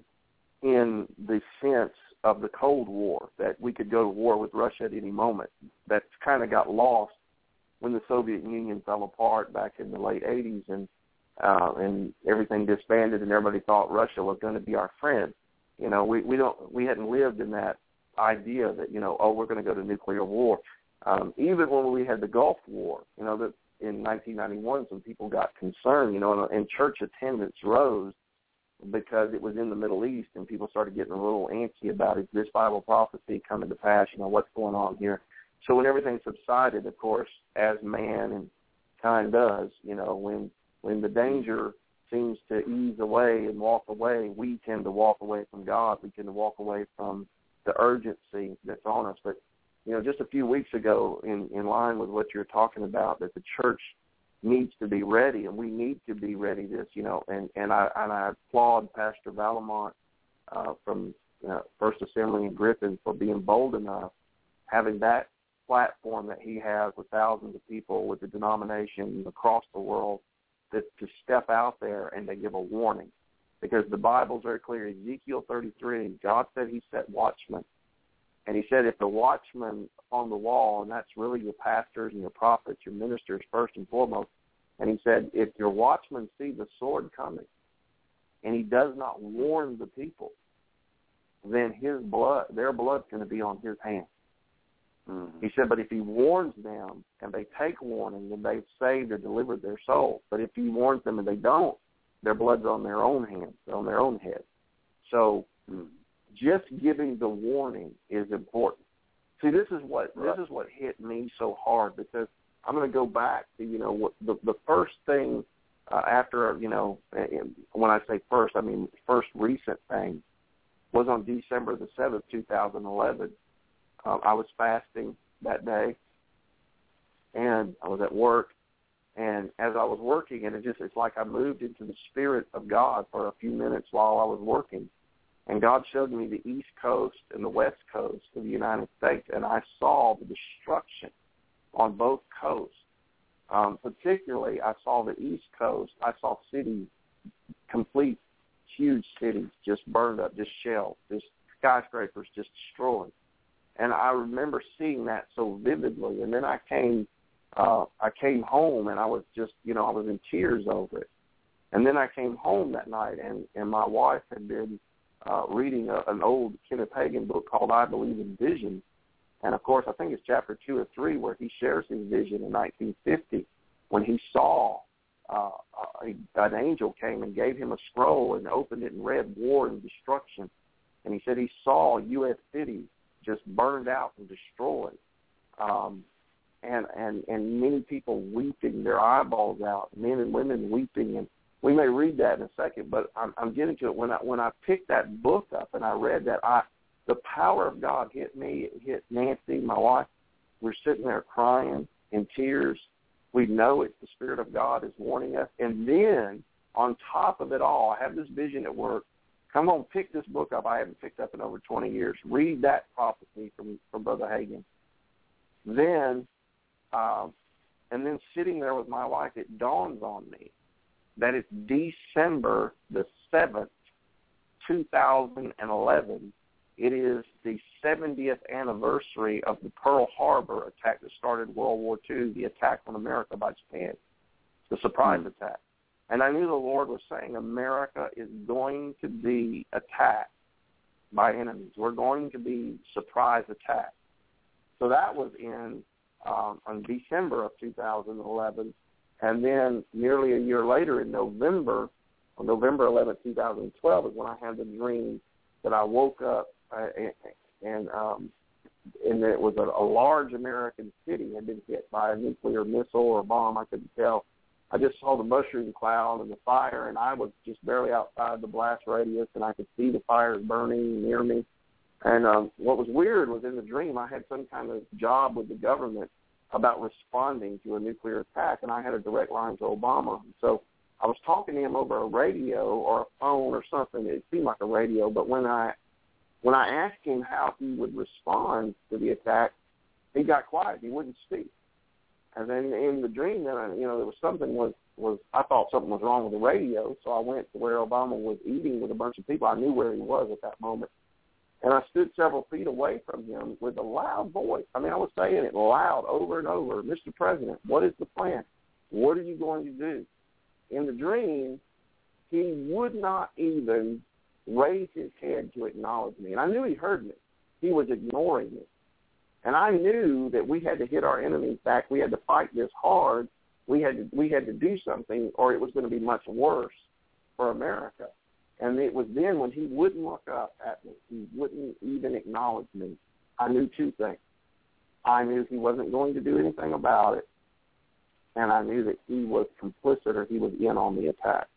in the sense of the Cold War, that we could go to war with Russia at any moment. That's kind of got lost when the Soviet Union fell apart back in the late eighties, and uh, and everything disbanded, and everybody thought Russia was going to be our friend. You know, we, we don't we hadn't lived in that idea that, you know, oh, we're going to go to nuclear war. Um, even when we had the Gulf War, you know, that in nineteen ninety-one, some people got concerned, you know, and, and church attendance rose because it was in the Middle East, and people started getting a little antsy about, is this Bible prophecy coming to pass? You know, what's going on here? So when everything subsided, of course, as man and kind does, you know, when when the danger seems to ease away and walk away, we tend to walk away from God. We tend to walk away from the urgency that's on us. But, you know, just a few weeks ago, in, in line with what you're talking about, that the church needs to be ready, and we need to be ready this, you know, and, and, I, and I applaud Pastor Valamont uh, from uh, First Assembly in Griffin for being bold enough, having that platform that he has with thousands of people with the denomination across the world, that to step out there and to give a warning. Because the Bible's very clear. Ezekiel thirty-three, God said he set watchmen. And he said if the watchman on the wall, and that's really your pastors and your prophets, your ministers first and foremost, and he said if your watchman see the sword coming and he does not warn the people, then his blood, their blood's going to be on his hands. Mm-hmm. He said, but if he warns them and they take warning, then they've saved or delivered their soul. But if he warns them and they don't, their blood's on their own hands, on their own head. So mm-hmm. just giving the warning is important. See, this is what right. this is what hit me so hard, because I'm going to go back to, you know, what the, the first thing uh, after, you know, when I say first, I mean first recent thing, was on December the seventh, two thousand eleven. Uh, I was fasting that day, and I was at work, and as I was working, and it just, it's like I moved into the Spirit of God for a few minutes while I was working, and God showed me the East Coast and the West Coast of the United States, and I saw the destruction on both coasts. Um, particularly, I saw the East Coast. I saw cities, complete, huge cities, just burned up, just shelled, just skyscrapers just destroyed. And I remember seeing that so vividly. And then I came, uh, I came home, and I was just, you know, I was in tears over it. And then I came home that night, and, and my wife had been uh, reading a, an old Kenneth Hagin book called I Believe in Vision. And, of course, I think it's chapter two or three where he shares his vision in nineteen fifty when he saw uh, a, an angel came and gave him a scroll and opened it and read war and destruction. And he said he saw U S cities just burned out and destroyed, um, and, and, and many people weeping their eyeballs out, men and women weeping. And we may read that in a second, but I'm, I'm getting to it. When I, when I picked that book up and I read that, I, the power of God hit me. It hit Nancy, my wife. We're sitting there crying in tears. We know it's the Spirit of God is warning us. And then on top of it all, I have this vision at work. Come on, pick this book up. I haven't picked up in over twenty years. Read that prophecy from, from Brother Hagin. Then, uh, and then sitting there with my wife, it dawns on me that it's December the seventh, two thousand eleven. It is the seventieth anniversary of the Pearl Harbor attack that started World War Two, the attack on America by Japan, the surprise mm-hmm. attack. And I knew the Lord was saying America is going to be attacked by enemies. We're going to be surprise attacked. So that was in um, on December of two thousand eleven. And then nearly a year later in November, on November eleventh, two thousand twelve, is when I had the dream that I woke up uh, and, and, um, and it was a, a large American city had been hit by a nuclear missile or bomb. I couldn't tell. I just saw the mushroom cloud and the fire, and I was just barely outside the blast radius, and I could see the fires burning near me. And um, what was weird was in the dream I had some kind of job with the government about responding to a nuclear attack, and I had a direct line to Obama. So I was talking to him over a radio or a phone or something. It seemed like a radio, but when I when I asked him how he would respond to the attack, he got quiet. He wouldn't speak. And then in the dream, then I, you know, there was something was, was I thought something was wrong with the radio, so I went to where Obama was eating with a bunch of people. I knew where he was at that moment. And I stood several feet away from him with a loud voice. I mean, I was saying it loud over and over. Mister President, what is the plan? What are you going to do? In the dream, he would not even raise his head to acknowledge me. And I knew he heard me. He was ignoring me. And I knew that we had to hit our enemies back. We had to fight this hard. We had to, we had to do something, or it was going to be much worse for America. And it was then when he wouldn't look up at me, he wouldn't even acknowledge me, I knew two things. I knew he wasn't going to do anything about it, and I knew that he was complicit or he was in on the attack.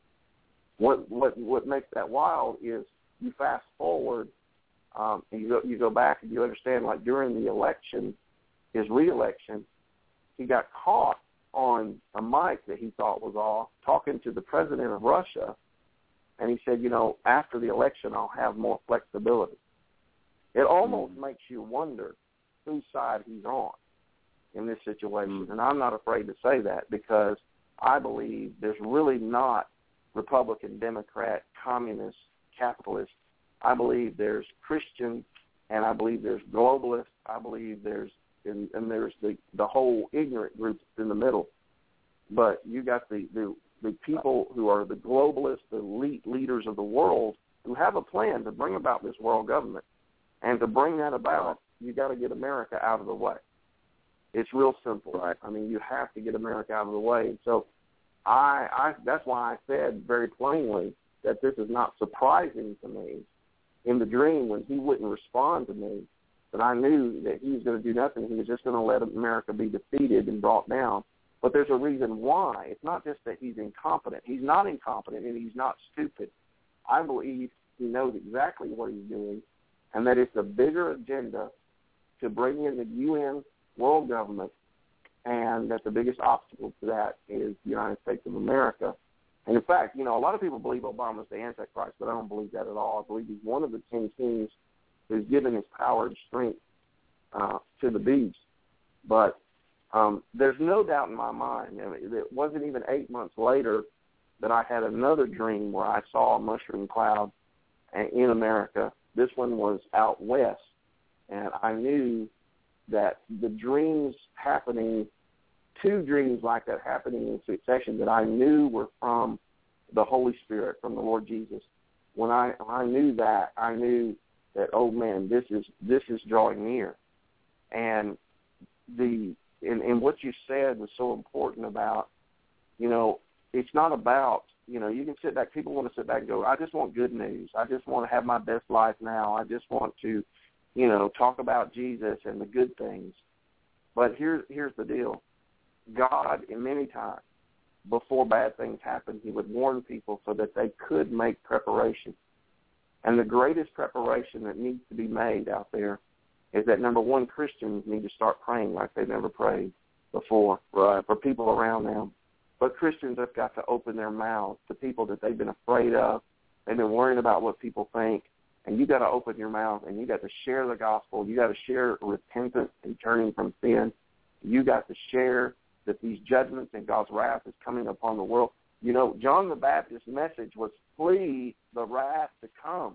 What what what makes that wild is you fast forward, um, and you go, you go back and you understand, like during the election, his re-election, he got caught on a mic that he thought was off, talking to the president of Russia, and he said, you know, after the election, I'll have more flexibility. It almost mm. makes you wonder whose side he's on in this situation. Mm. And I'm not afraid to say that because I believe there's really not Republican, Democrat, communist, capitalist. I believe there's Christian, and I believe there's globalist. I believe there's and, and there's the, the whole ignorant group in the middle. But you got the, the the people who are the globalists, the elite leaders of the world, who have a plan to bring about this world government. And to bring that about, you got to get America out of the way. It's real simple. Right? I mean, you have to get America out of the way. And so I, I that's why I said very plainly that this is not surprising to me. In the dream, when he wouldn't respond to me, that I knew that he was going to do nothing. He was just going to let America be defeated and brought down. But there's a reason why. It's not just that he's incompetent. He's not incompetent, and he's not stupid. I believe he knows exactly what he's doing, and that it's a bigger agenda to bring in the U N world government, and that the biggest obstacle to that is the United States of America. And, in fact, you know, a lot of people believe Obama's the Antichrist, but I don't believe that at all. I believe he's one of the ten kings who's given his power and strength uh, to the beast. But Um, there's no doubt in my mind, I mean, it wasn't even eight months later that I had another dream where I saw a mushroom cloud in America. This one was out west, and I knew that the dreams happening, two dreams like that happening in succession that I knew were from the Holy Spirit, from the Lord Jesus. When I, I knew that, I knew that, oh, man, this is this is drawing near. And the And, and what you said was so important about, you know, it's not about, you know, you can sit back, people want to sit back and go, I just want good news. I just want to have my best life now. I just want to, you know, talk about Jesus and the good things. But here, here's the deal. God, in many times, before bad things happen, he would warn people so that they could make preparation. And the greatest preparation that needs to be made out there is that, number one, Christians need to start praying like they've never prayed before, right, for people around them. But Christians have got to open their mouths to people that they've been afraid of. They've been worrying about what people think. And you got to open your mouth, and you got to share the gospel. You got to share repentance and turning from sin. You got to share that these judgments and God's wrath is coming upon the world. You know, John the Baptist's message was flee the wrath to come.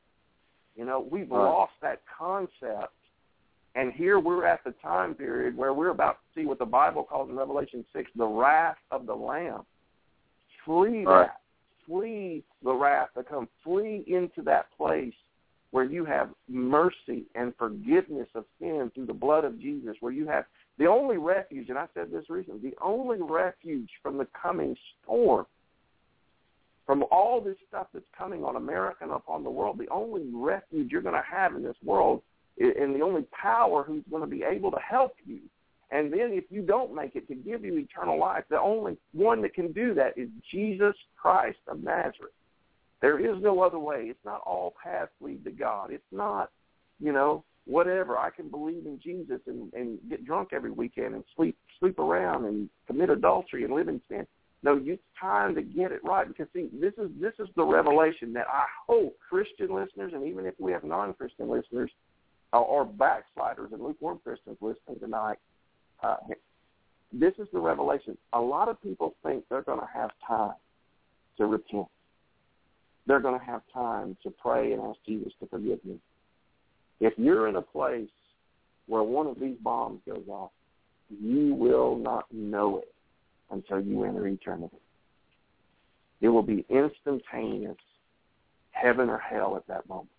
You know, we've right. lost that concept. And here we're at the time period where we're about to see what the Bible calls in Revelation six, the wrath of the Lamb. Flee
right.
that. Flee the wrath to come. Flee into that place where you have mercy and forgiveness of sin through the blood of Jesus, where you have the only refuge, and I said this recently, the only refuge from the coming storm, from all this stuff that's coming on America and upon the world, the only refuge you're going to have in this world and the only power who's going to be able to help you, and then if you don't make it, to give you eternal life, the only one that can do that is Jesus Christ of Nazareth. There is no other way. It's not all paths lead to God. It's not, you know, whatever. I can believe in Jesus and, and get drunk every weekend and sleep sleep around and commit adultery and live in sin. No, it's time to get it right, because, see, this is this is the revelation that I hope Christian listeners, and even if we have non-Christian listeners uh, or backsliders and lukewarm Christians listening tonight, uh, this is the revelation. A lot of people think they're going to have time to repent. They're going to have time to pray and ask Jesus to forgive them. If you're in a place where one of these bombs goes off, you will not know it until you enter eternity. It will be instantaneous, heaven or hell at that moment.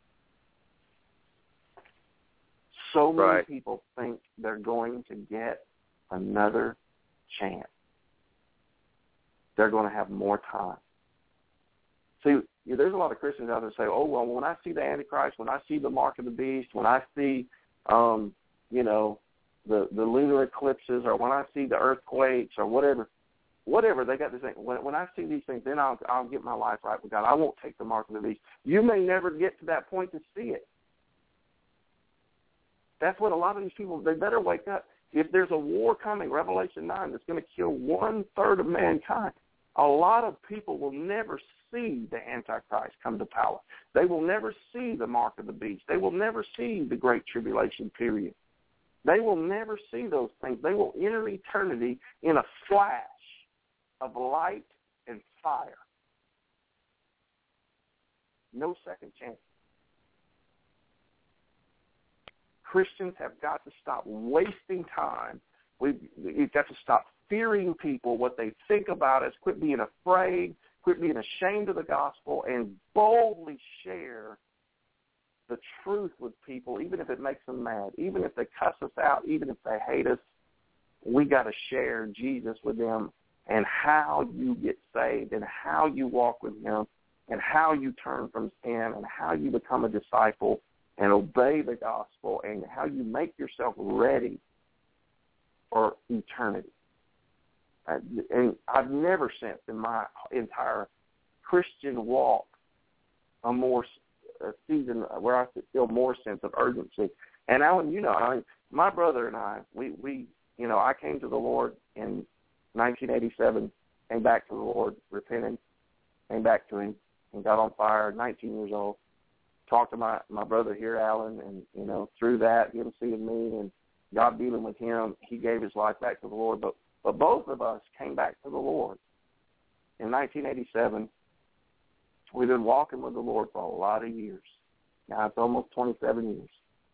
So many
right.
people think they're going to get another chance. They're going to have more time. See, there's a lot of Christians out there that say, oh, well, when I see the Antichrist, when I see the mark of the beast, when I see, um, you know, the, the lunar eclipses, or when I see the earthquakes or whatever, whatever, they got this thing. When, when I see these things, then I'll, I'll get my life right with God. I won't take the mark of the beast. You may never get to that point to see it. That's what a lot of these people, they better wake up. If there's a war coming, Revelation nine, that's going to kill one-third of mankind, a lot of people will never see the Antichrist come to power. They will never see the mark of the beast. They will never see the Great Tribulation period. They will never see those things. They will enter eternity in a flash of light and fire. No second chance. Christians have got to stop wasting time. We've, we've got to stop fearing people, what they think about us, quit being afraid, quit being ashamed of the gospel, and boldly share the truth with people, even if it makes them mad, even if they cuss us out, even if they hate us. We got to share Jesus with them and how you get saved and how you walk with him and how you turn from sin and how you become a disciple and obey the gospel and how you make yourself ready for eternity. And I've never sensed in my entire Christian walk a more a season where I feel more sense of urgency. And Alan, you know, I, my brother and I, we, we, you know, I came to the Lord in nineteen eighty-seven, came back to the Lord, repented, came back to him, and got on fire, nineteen years old. Talked to my, my brother here, Alan, and, you know, through that, him seeing me and God dealing with him, he gave his life back to the Lord. But But both of us came back to the Lord in nineteen eighty-seven. We've been walking with the Lord for a lot of years. Now it's almost twenty-seven years.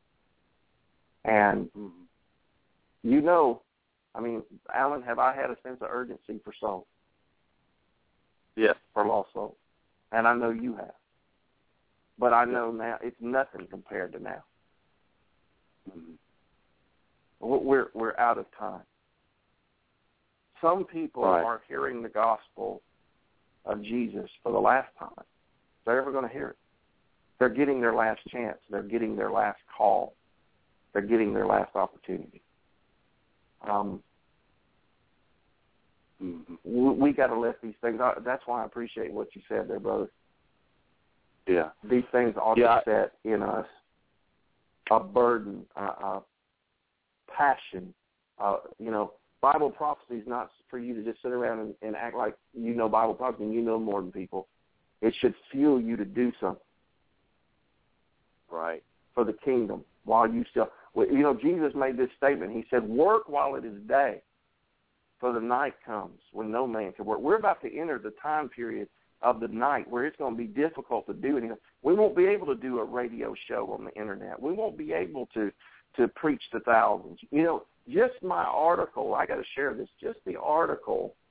And, you know, I mean, Alan, have I had a sense of urgency for souls?
Yes.
For lost souls. And I know you have. But I know now it's nothing compared to now. Mm-hmm. We're, we're out of time. Some people right. are hearing the gospel of Jesus for the last time. They're ever going to hear it. They're getting their last chance. They're getting their last call. They're getting their last opportunity. Um, mm-hmm. we, we got to let these things. That's why I appreciate what you said there, brother.
Yeah.
These things ought
yeah.
to set in us a burden, a, a passion. Uh, you know, Bible prophecy is not for you to just sit around and, and act like you know Bible prophecy and you know more than people. It should fuel you to do something.
Right.
For the kingdom while you still, well, you know, Jesus made this statement. He said, work while it is day, for the night comes when no man can work. We're about to enter the time period of the night where it's going to be difficult to do anything. We won't be able to do a radio show on the internet. We won't be able to, to preach to thousands. You know, just my article, I got to share this, just the article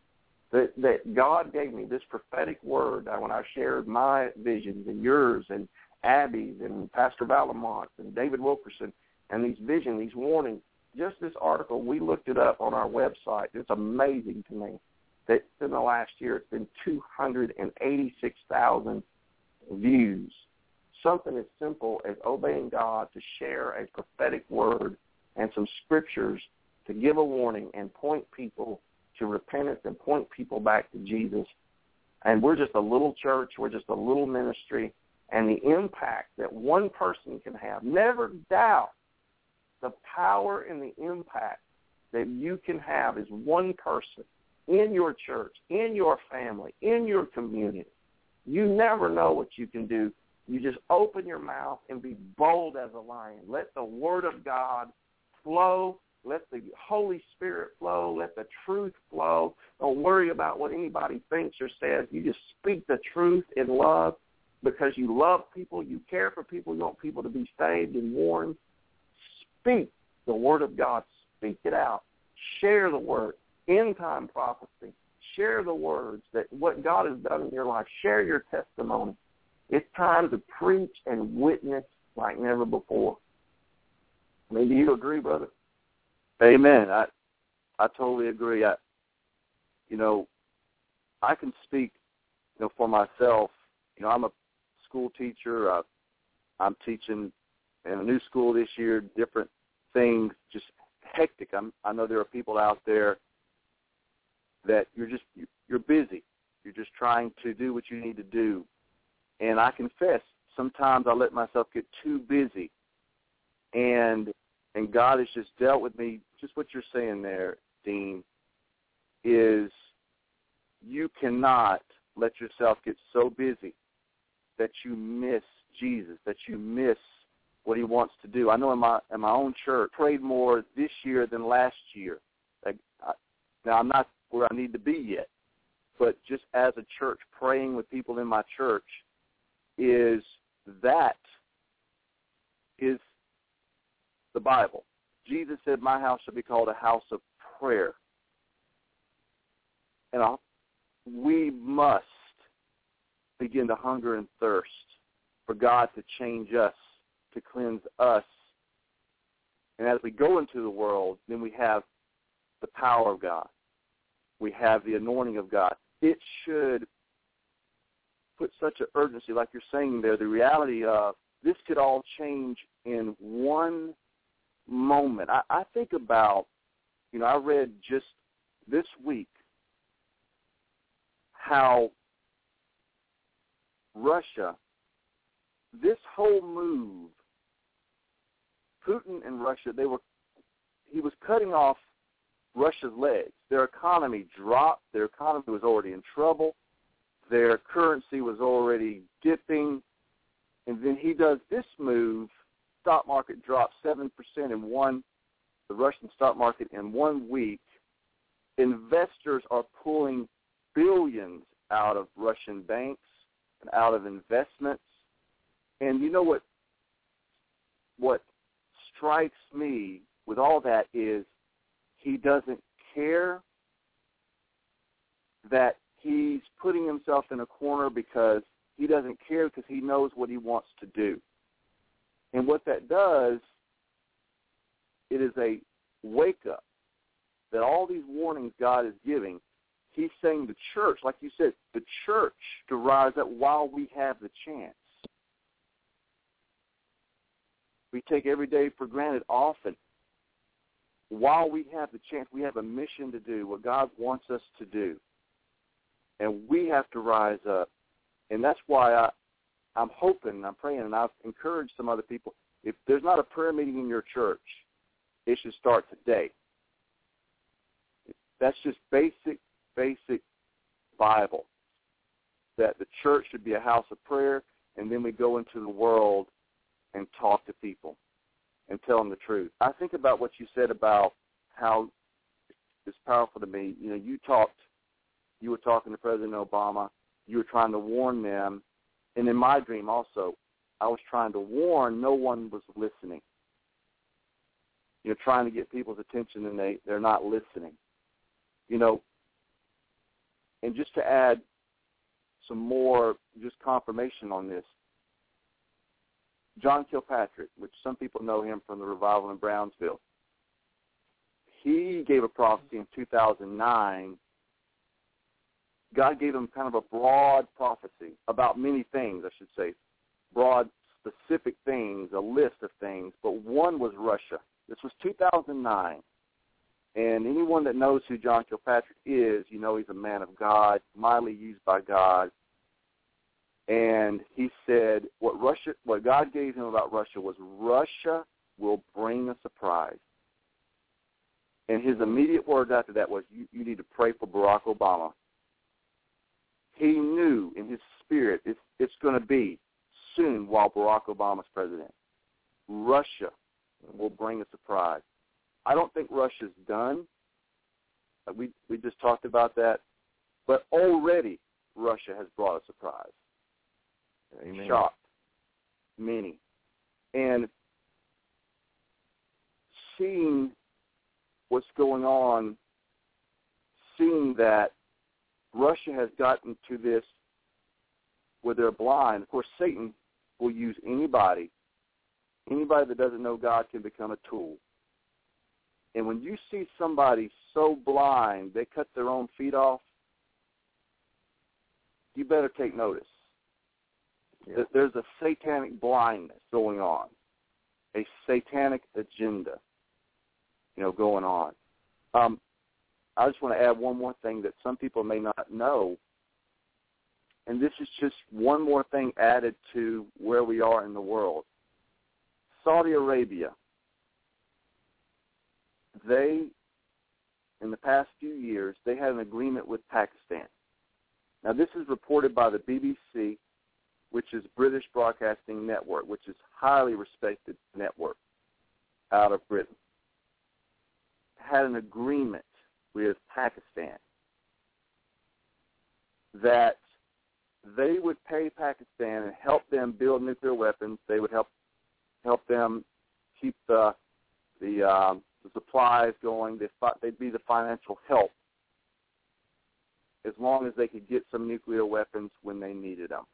that, that God gave me this prophetic word when I shared my visions and yours and Abby's and Pastor Valamont's and David Wilkerson and these visions, these warnings. Just this article, we looked it up on our website. It's amazing to me that in the last year it's been two hundred eighty-six thousand views. Something as simple as obeying God to share a prophetic word and some scriptures to give a warning and point people to repentance and point people back to Jesus. And we're just a little church. We're just a little ministry. And the impact that one person can have, never doubt the power and the impact that you can have as one person in your church, in your family, in your community. You never know what you can do. You just open your mouth and be bold as a lion. Let the word of God flow. Let the Holy Spirit flow. Let the truth flow. Don't worry about what anybody thinks or says. You just speak the truth in love because you love people. You care for people. You want people to be saved and warned. Speak the word of God. Speak it out. Share the word. End-time prophecy. Share the words that what God has done in your life. Share your testimony. It's time to preach and witness like never before. I mean, do you agree, brother?
Amen. I I totally agree. I, you know, I can speak, you know, for myself. You know, I'm a school teacher. I, I'm teaching in a new school this year, different things, just hectic. I'm, I know there are people out there that you're just, you're busy. You're just trying to do what you need to do. And I confess, sometimes I let myself get too busy. And and God has just dealt with me, just what you're saying there, Dean, is you cannot let yourself get so busy that you miss Jesus, that you miss what he wants to do. I know in my in my own church, prayed more this year than last year. Like, I, now, I'm not where I need to be yet, but just as a church, praying with people in my church, is that is the Bible. Jesus said, my house shall be called a house of prayer. And I'll, we must begin to hunger and thirst for God to change us, to cleanse us. And as we go into the world, then we have the power of God. We have the anointing of God. It should put such an urgency, like you're saying there, the reality of this could all change in one moment. I, I think about, you know, I read just this week how Russia, this whole move, Putin and Russia, they were, he was cutting off Russia's legs. Their economy dropped. Their economy was already in trouble. Their currency was already dipping. And then he does this move. Stock market dropped seven percent in one, the Russian stock market in one week. Investors are pulling billions out of Russian banks and out of investments. And you know what, what strikes me with all that is he doesn't care that he's putting himself in a corner because he doesn't care because he knows what he wants to do. And what that does, it is a wake-up that all these warnings God is giving, he's saying the church, like you said, the church to rise up while we have the chance. We take every day for granted often. While we have the chance, we have a mission to do, what God wants us to do. And we have to rise up. And that's why I, I'm hoping, I'm praying, and I've encouraged some other people, if there's not a prayer meeting in your church, it should start today. That's just basic, basic Bible, that the church should be a house of prayer, and then we go into the world and talk to people and tell them the truth. I think about what you said about how it's powerful to me. You know, you talked, you were talking to President Obama. You were trying to warn them. And in my dream also, I was trying to warn, no one was listening. You know, trying to get people's attention, and they, they're not listening. You know, And just to add some more just confirmation on this, John Kilpatrick, which some people know him from the revival in Brownsville, he gave a prophecy in two thousand nine. God gave him kind of a broad prophecy about many things, I should say, broad specific things, a list of things, but one was Russia. This was two thousand nine, and anyone that knows who John Kilpatrick is, you know he's a man of God, mightily used by God. And he said what Russia, what God gave him about Russia was Russia will bring a surprise. And his immediate words after that was, you, you need to pray for Barack Obama. He knew in his spirit it's, it's going to be soon while Barack Obama's president. Russia will bring a surprise. I don't think Russia's done. We we just talked about that. But already Russia has brought a surprise.
Amen.
Shocked many. And seeing what's going on, seeing that Russia has gotten to this where they're blind. Of course, Satan will use anybody. Anybody that doesn't know God can become a tool. And when you see somebody so blind they cut their own feet off, you better take notice. Yeah. There's a satanic blindness going on, a satanic agenda, you know, going on. Um, I just want to add one more thing that some people may not know, and this is just one more thing added to where we are in the world. Saudi Arabia, they, in the past few years, they had an agreement with Pakistan. Now, this is reported by the B B C, which is British Broadcasting Network, which is a highly respected network out of Britain, had an agreement with Pakistan that they would pay Pakistan and help them build nuclear weapons. They would help help them keep the the, um, the supplies going. They'd, they'd be the financial help as long as they could get some nuclear weapons when they needed them.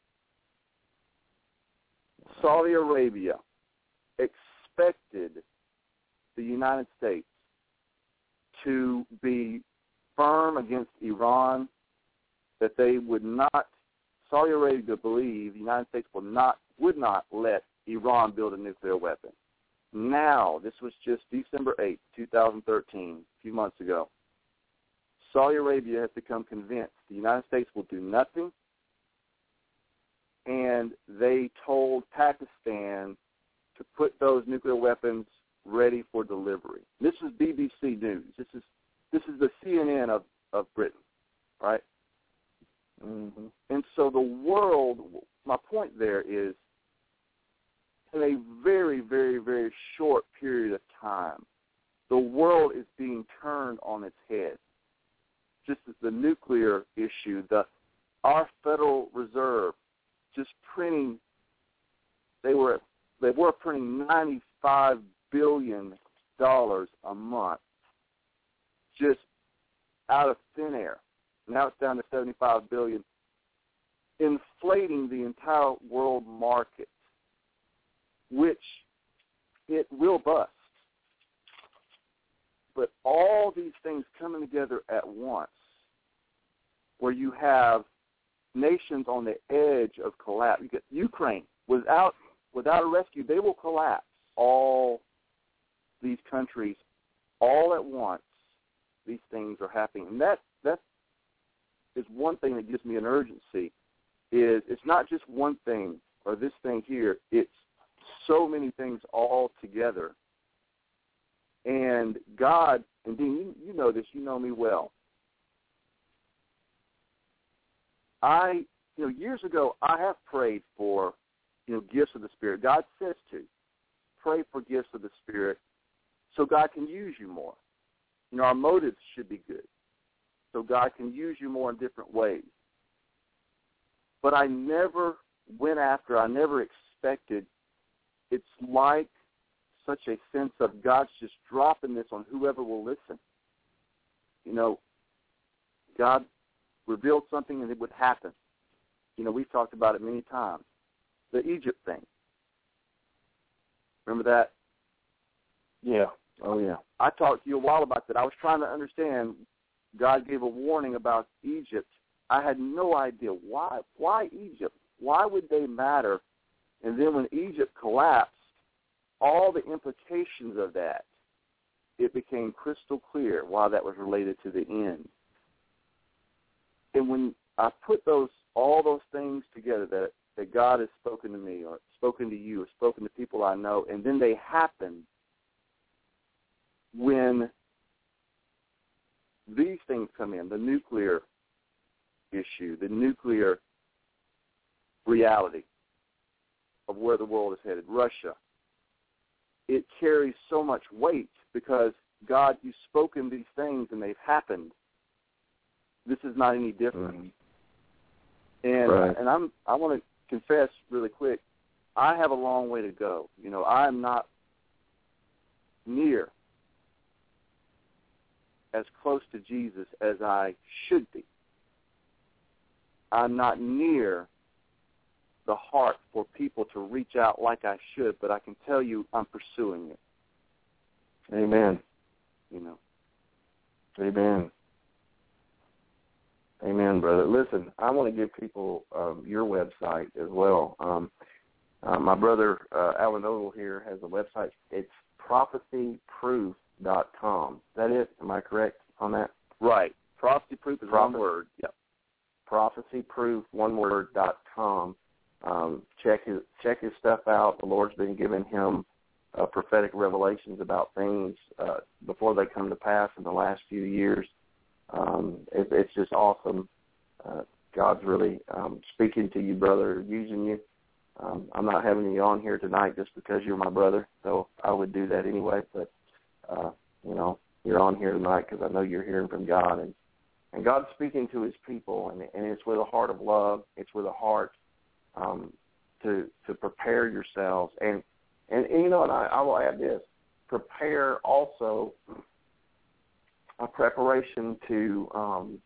Saudi Arabia expected the United States to be firm against Iran, that they would not, Saudi Arabia believed the United States would not, would not let Iran build a nuclear weapon. Now, this was just December eighth, twenty thirteen, a few months ago, Saudi Arabia has become convinced the United States will do nothing, and they told Pakistan to put those nuclear weapons ready for delivery. This is B B C News. This is this is the C N N of, of Britain, right? Mm-hmm. And so the world, my point there is, in a very, very, very short period of time, the world is being turned on its head. Just as the nuclear issue, the our Federal Reserve just printing, they were they were printing ninety-five billion dollars a month just out of thin air. Now it's down to seventy-five billion dollars, inflating the entire world market, which it will bust. But all these things coming together at once, where you have nations on the edge of collapse. You get Ukraine, without without a rescue, they will collapse. All these countries, all at once, these things are happening. And that that is one thing that gives me an urgency, is it's not just one thing or this thing here. It's so many things all together. And God, and Dean, you, you know this, you know me well. I, you know, years ago, I have prayed for, you know, gifts of the Spirit. God says to pray for gifts of the Spirit so God can use you more. You know, our motives should be good, so God can use you more in different ways. But I never went after, I never expected, it's like such a sense of God's just dropping this on whoever will listen. You know, God, revealed something and it would happen. You know, we've talked about it many times. The Egypt thing. Remember that?
Yeah. Oh, yeah.
I talked to you a while about that. I was trying to understand. God gave a warning about Egypt. I had no idea. Why Why Egypt? Why would they matter? And then when Egypt collapsed, all the implications of that, it became crystal clear why that was related to the end. And when I put those all those things together that, that God has spoken to me or spoken to you or spoken to people I know, and then they happen when these things come in, the nuclear issue, the nuclear reality of where the world is headed, Russia, it carries so much weight because, God, you've spoken these things and they've happened. This is not any different. Mm-hmm. And
right.
and I'm I want to confess really quick, I have a long way to go. You know, I am not near as close to Jesus as I should be. I'm not near the heart for people to reach out like I should, but I can tell you I'm pursuing it.
Amen.
You know.
Amen. Amen, brother. Listen, I want to give people um, your website as well. Um, uh, my brother uh, Alan Odell here has a website. It's prophecy proof dot com. Is that it? Am I correct on that?
Right. Prophecy Proof is
Prophecy.
one word. Yep.
prophecy proof, one word, dot com. Um, check his check his stuff out. The Lord's been giving him uh, prophetic revelations about things uh, before they come to pass in the last few years. Um, it, it's just awesome. Uh, God's really um, speaking to you, brother, using you. Um, I'm not having you on here tonight just because you're my brother, so I would do that anyway. But, uh, you know, you're on here tonight because I know you're hearing from God. And, and God's speaking to his people, and, and it's with a heart of love. It's with a heart um, to to prepare yourselves. And, and, and you know, and I, I will add this, prepare also a preparation to um,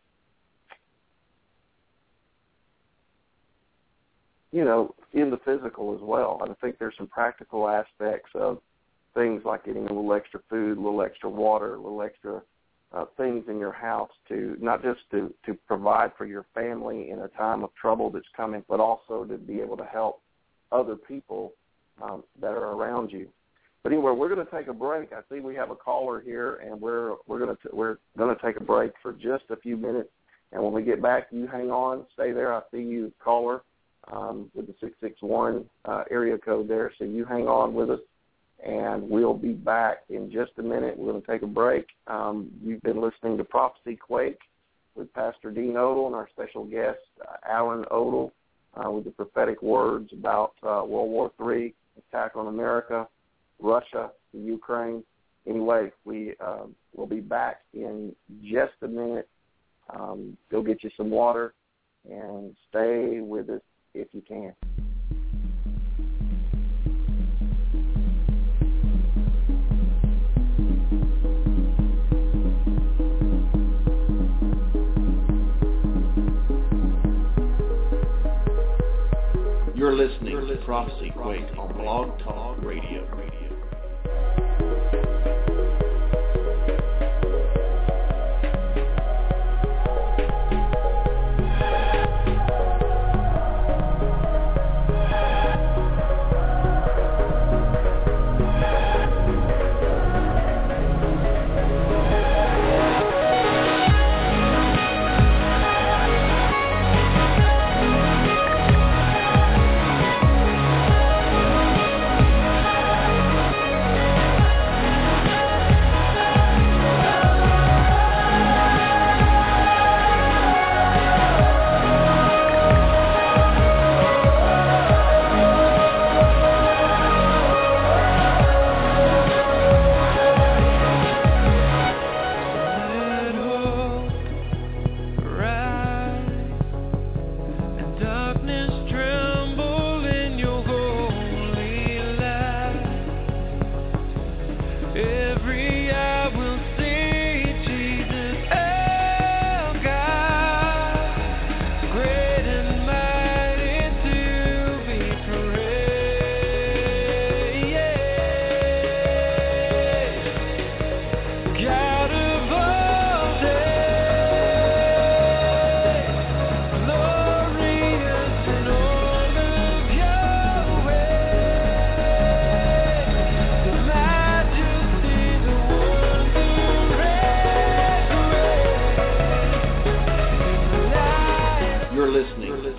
you know, in the physical as well. I think there's some practical aspects of things like getting a little extra food, a little extra water, a little extra uh, things in your house to not just to, to provide for your family in a time of trouble that's coming, but also to be able to help other people um, that are around you. But anyway, we're going to take a break. I see we have a caller here, and we're we're going to we're going to take a break for just a few minutes. And when we get back, you hang on, stay there. I see you, caller, um, with the six six one uh, area code there. So you hang on with us, and we'll be back in just a minute. We're going to take a break. Um, you've been listening to Prophecy Quake with Pastor Dean Odell and our special guest, uh, Alan Odell, uh, with the prophetic words about uh, World War Three, attack on America, Russia, the Ukraine. Anyway, we um, will be back in just a minute. Um, go get you some water and stay with us if you can.
You're listening to Prophecy Quake on Blog Talk Radio.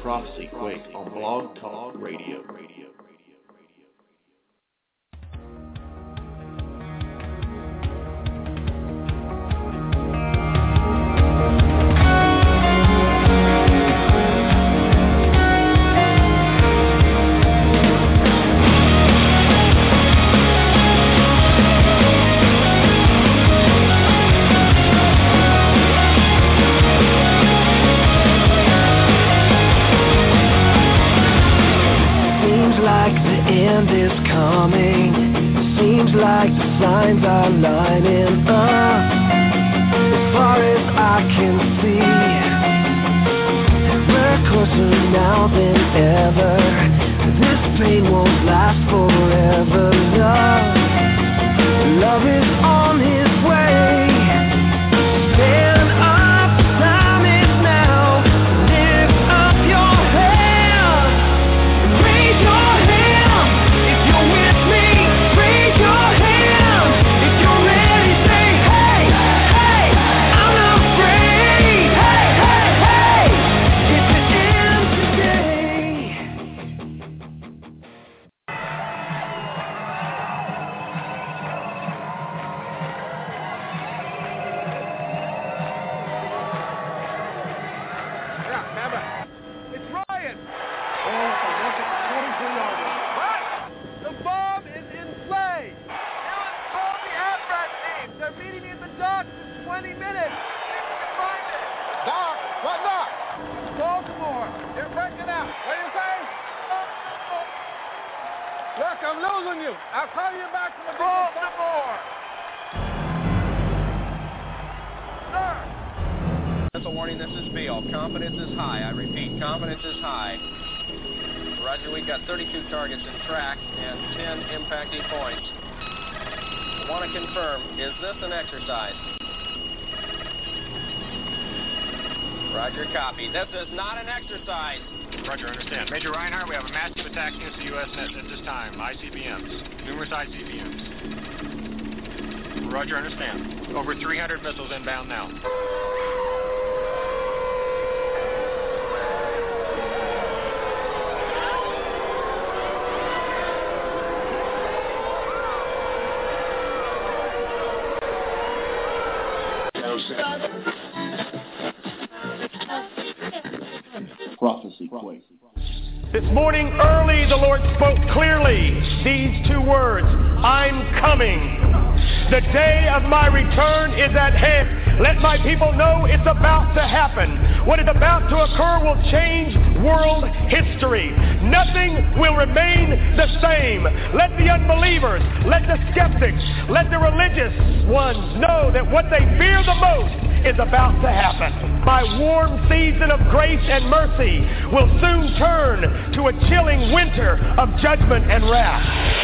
Prophecy Quake on Blog Talk Radio. Radio.
Signs are lining up. As far as I can see, we're closer now than ever. This pain won't last forever. Love, love is on his way. Stand up, time is now. Lift up your hands, raise your hands. If you're with me, raise your hands.
thirty-two targets in track and ten impacting points. I want to confirm, is this an exercise? Roger, copy. This is not an exercise.
Roger, understand. Major Reinhardt, we have a massive attack against the U S net at this time. I C B Ms. Numerous I C B Ms. Roger, understand. Over three hundred missiles inbound now.
Prophecy Quake.
This morning early the Lord spoke clearly these two words, I'm coming. The day of my return is at hand. Let my people know it's about to happen. What is about to occur will change world history. Nothing will remain the same. Let the unbelievers, let the skeptics, let the religious ones know that what they fear the most is about to happen. My warm season of grace and mercy will soon turn to a chilling winter of judgment and wrath.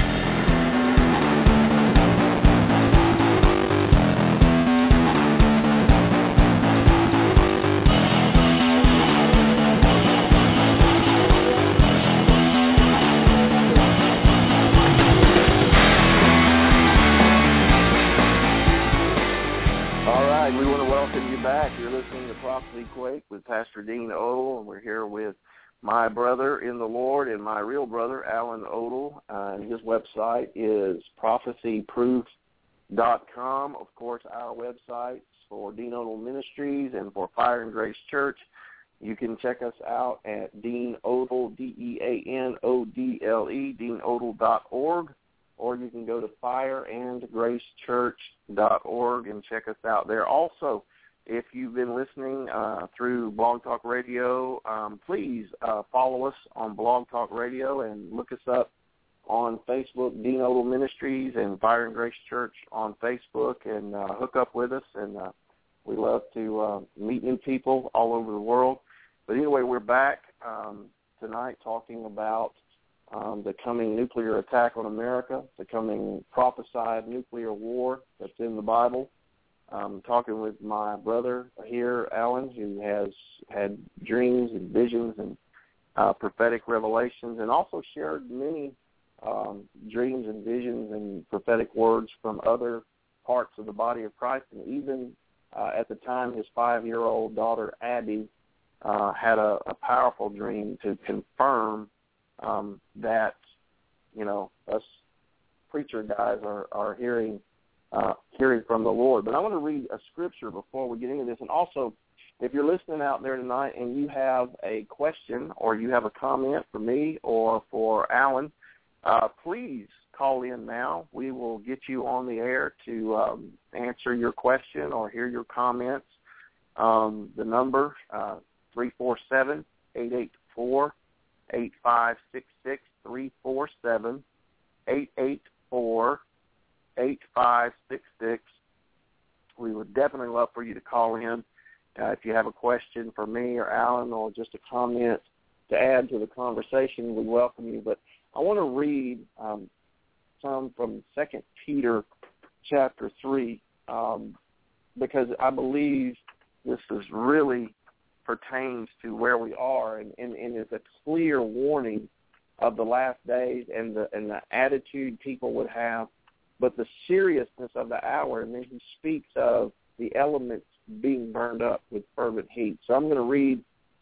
Quake with Pastor Dean Odle, and we're here with my brother in the Lord and my real brother, Alan Odle. Uh, and his website is prophecy proof dot com. Of course, our websites for Dean Odle Ministries and for Fire and Grace Church. You can check us out at Dean Odle, D E A N O D L E, dean odle dot org, or you can go to fire and grace church dot org and check us out there. Also, if you've been listening uh, through Blog Talk Radio, um, please uh, follow us on Blog Talk Radio and look us up on Facebook, Dean Odle Ministries and Fire and Grace Church on Facebook, and uh, hook up with us. And uh, we love to uh, meet new people all over the world. But anyway, we're back um, tonight talking about um, the coming nuclear attack on America, the coming prophesied nuclear war that's in the Bible. I'm talking with my brother here, Alan, who has had dreams and visions and uh, prophetic revelations, and also shared many um, dreams and visions and prophetic words from other parts of the body of Christ. And even uh, at the time, his five-year-old daughter, Abby, uh, had a, a powerful dream to confirm um, that, you know, us preacher guys are, are hearing uh, hearing from the Lord. But I want to read a scripture before we get into this. And also, if you're listening out there tonight and you have a question or you have a comment for me or for Alan, uh, please call in now. We will get you on the air to um, answer your question or hear your comments. Um, the number, uh, three four seven, eight eight four, eight five six six, three four seven, eight eight four, eight five six six. We would definitely love for you to call in. Uh, if you have a question for me or Alan or just a comment to add to the conversation, we welcome you. But I want to read um, some from Second Peter chapter three um, because I believe this is really pertains to where we are and, and, and is a clear warning of the last days and the and the attitude people would have, but the seriousness of the hour. And then he speaks of the elements being burned up with fervent heat. So I'm going to read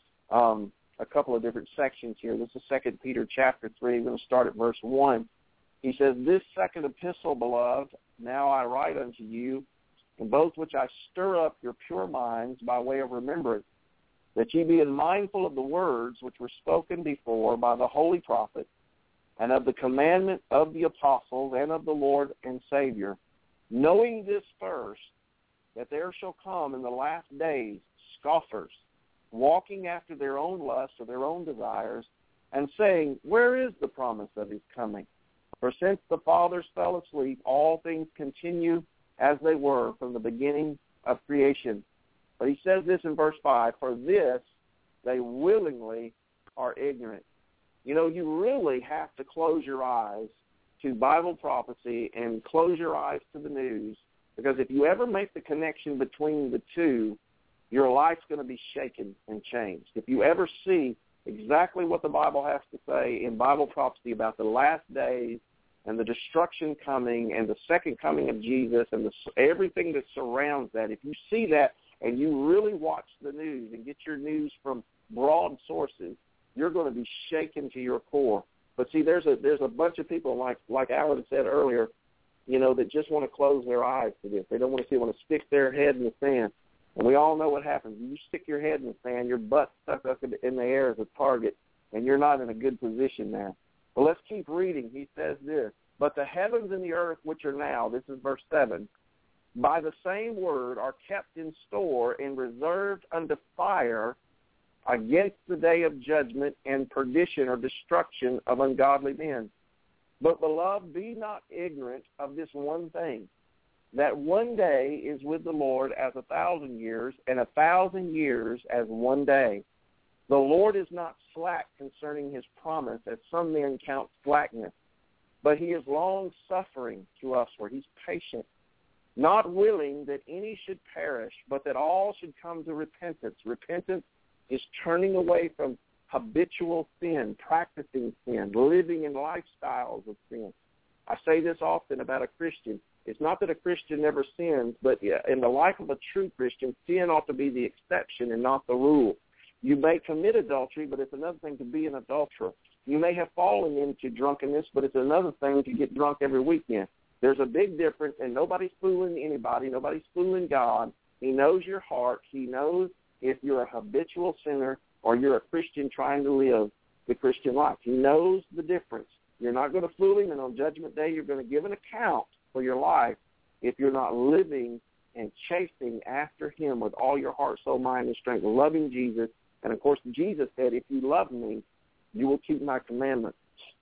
um, a couple of different sections here. This is Second Peter chapter three. I'm going to start at verse one. He says, "This second epistle, beloved, now I write unto you, in both which I stir up your pure minds by way of remembrance, that ye be mindful of the words which were spoken before by the holy prophets, and of the commandment of the apostles and of the Lord and Savior, knowing this first, that there shall come in the last days scoffers, walking after their own lusts or their own desires, and saying, Where is the promise of his coming? For since the fathers fell asleep, all things continue as they were from the beginning of creation." But he says this in verse five, "For this they willingly are ignorant." You know, you really have to close your eyes to Bible prophecy and close your eyes to the news, because if you ever make the connection between the two, your life's going to be shaken and changed. If you ever see exactly what the Bible has to say in Bible prophecy about the last days and the destruction coming and the second coming of Jesus and the, everything that surrounds that, if you see that and you really watch the news and get your news from broad sources, you're going to be shaken to your core. But see, there's a there's a bunch of people, like like Alan said earlier, you know, that just want to close their eyes to this. They don't want to see, want to stick their head in the sand. And we all know what happens. You stick your head in the sand, your butt stuck up in the air as a target, and you're not in a good position there. But let's keep reading. He says this, "But the heavens and the earth which are now," this is verse seven, "by the same word are kept in store and reserved unto fire against the day of judgment and perdition or destruction of ungodly men. But, beloved, be not ignorant of this one thing, that one day is with the Lord as a thousand years, and a thousand years as one day. The Lord is not slack concerning his promise, as some men count slackness, but he is long-suffering to us, where he's patient, not willing that any should perish, but that all should come to repentance." Repentance is turning away from habitual sin, practicing sin, living in lifestyles of sin. I say this often about a Christian. It's not that a Christian never sins, but in the life of a true Christian, sin ought to be the exception and not the rule. You may commit adultery, but it's another thing to be an adulterer. You may have fallen into drunkenness, but it's another thing to get drunk every weekend. There's a big difference, and nobody's fooling anybody. Nobody's fooling God. He knows your heart. He knows if you're a habitual sinner or you're a Christian trying to live the Christian life. He knows the difference. You're not going to fool him, and on Judgment Day you're going to give an account for your life if you're not living and chasing after him with all your heart, soul, mind, and strength, loving Jesus. And, of course, Jesus said, if you love me, you will keep my commandments.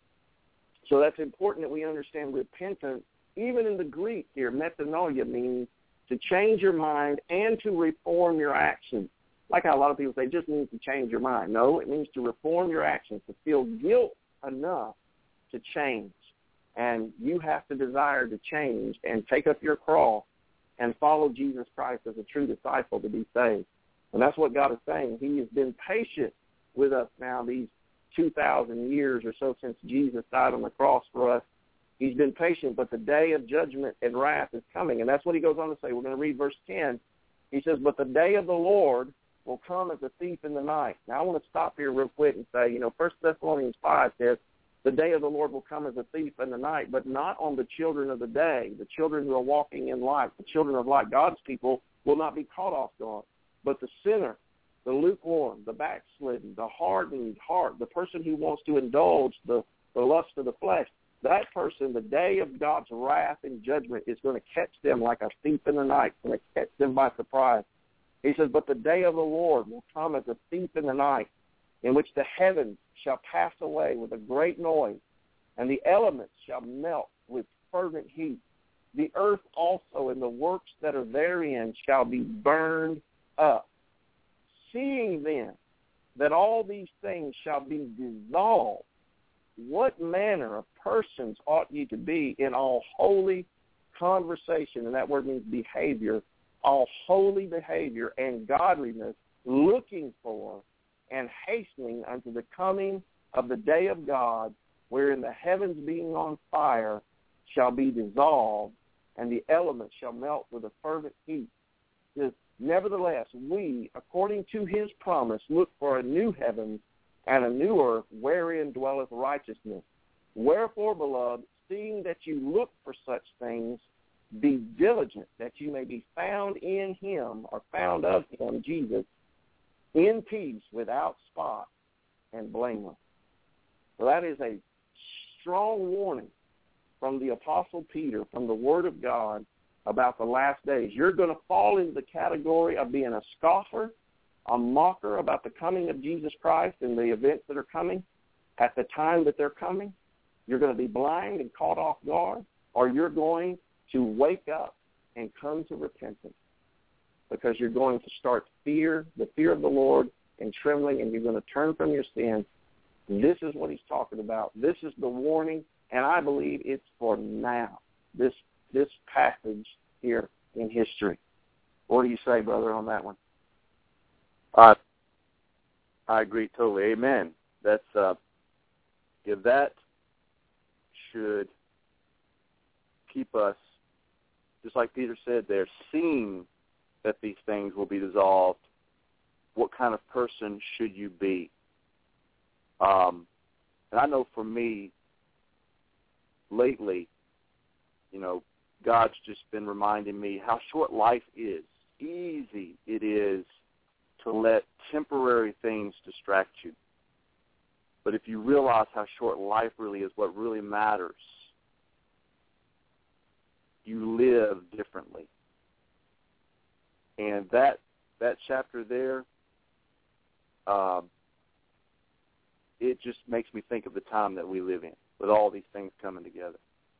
So that's important that we understand repentance. Even in the Greek here, metanoia means to change your mind and to reform your actions. Like how a lot of people say, it just means to change your mind. No, it means to reform your actions, to feel guilt enough to change. And you have to desire to change and take up your cross and follow Jesus Christ as a true disciple to be saved. And that's what God is saying. He has been patient with us now these two thousand years or so since Jesus died on the cross for us. He's been patient, but the day of judgment and wrath is coming. And that's what he goes on to say. We're going to read verse ten. He says, "But the day of the Lord will come as a thief in the night. Now, I want to stop here real quick and say, you know, First Thessalonians five says, the day of the Lord will come as a thief in the night, but not on the children of the day, the children who are walking in light. The children of light, God's people, will not be caught off guard. But the sinner, the lukewarm, the backslidden, the hardened heart, the person who wants to indulge the, the lust of the flesh, that person, the day of God's wrath and judgment is going to catch them like a thief in the night, going to catch them by surprise. He says, but the day of the Lord will come as a thief in the night, in which the heavens shall pass away with a great noise, and the elements shall melt with fervent heat. The earth also and the works that are therein shall be burned up. Seeing then that all these things shall be dissolved, what manner of persons ought ye to be in all holy conversation, and that word means behavior, all holy behavior and godliness, looking for and hastening unto the coming of the day of God, wherein the heavens being on fire shall be dissolved, and the elements shall melt with a fervent heat. Says, nevertheless, we, according to his promise, look for a new heaven and a new earth wherein dwelleth righteousness. Wherefore, beloved, seeing that you look for such things, be diligent that you may be found in him, or found of him, Jesus, in peace, without spot and blameless. So that is a strong warning from the Apostle Peter, from the Word of God, about the last days. You're going to fall into the category of being a scoffer, a mocker about the coming of Jesus Christ and the events that are coming at the time that they're coming. You're going to be blind and caught off guard, or you're going to wake up and come to repentance, because you're going to start fear, the fear of the Lord, and trembling, and you're going to turn from your sins. This is what he's talking about. This is the warning, and I believe it's for now, this this passage here in history. What do you say, brother, on that one?
Uh, I agree totally. Amen. That's uh, yeah, that should keep us, just like Peter said there, seeing that these things will be dissolved. What kind of person should you be? Um, and I know for me, lately, you know, God's just been reminding me how short life is. Easy it is to let temporary things distract you. But if you realize how short life really is, what really matters, you live differently. And that that chapter there, um, it just makes me think of the time that we live in, with all these things coming together.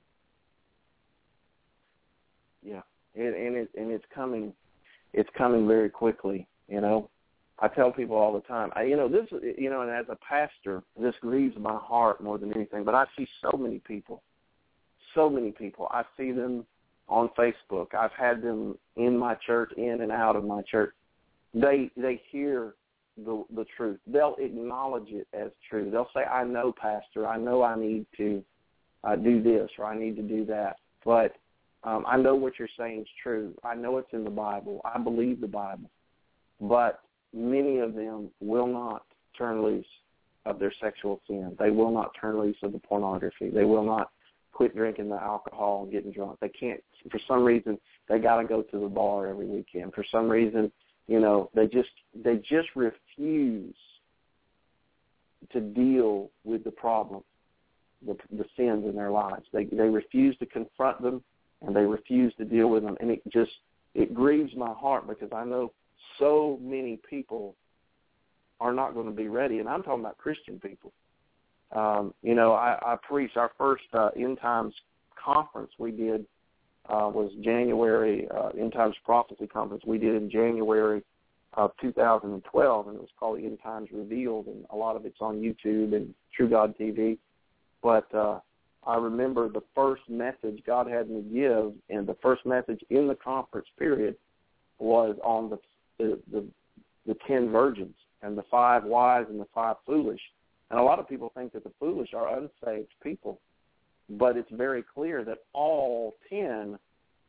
Yeah, and, and, it, and it's coming, it's coming very quickly, you know. I tell people all the time, I, you know, this, you know, and as a pastor, this grieves my heart more than anything, but I see so many people, so many people. I see them on Facebook. I've had them in my church, in and out of my church. They they hear the the truth. They'll acknowledge it as true. They'll say, I know, Pastor, I know I need to uh, do this, or I need to do that, but um, I know what you're saying is true. I know it's in the Bible. I believe the Bible. But many of them will not turn loose of their sexual sin. They will not turn loose of the pornography. They will not quit drinking the alcohol and getting drunk. They can't. For some reason, they got to go to the bar every weekend. For some reason, you know, they just they just refuse to deal with the problem, the, the sins in their lives. They they refuse to confront them, and they refuse to deal with them. And it just it grieves my heart, because I know so many people are not going to be ready, and I'm talking about Christian people. Um, you know, I, I preached our first uh, End Times conference we did uh, was January, uh, End Times Prophecy Conference we did in January of two thousand twelve, and it was called End Times Revealed, and a lot of it's on YouTube and True God T V. But uh, I remember the first message God had me give, and the first message in the conference period was on the the, the, the ten virgins and the five wise and the five foolish. And a lot of people think that the foolish are unsaved people, but it's very clear that all ten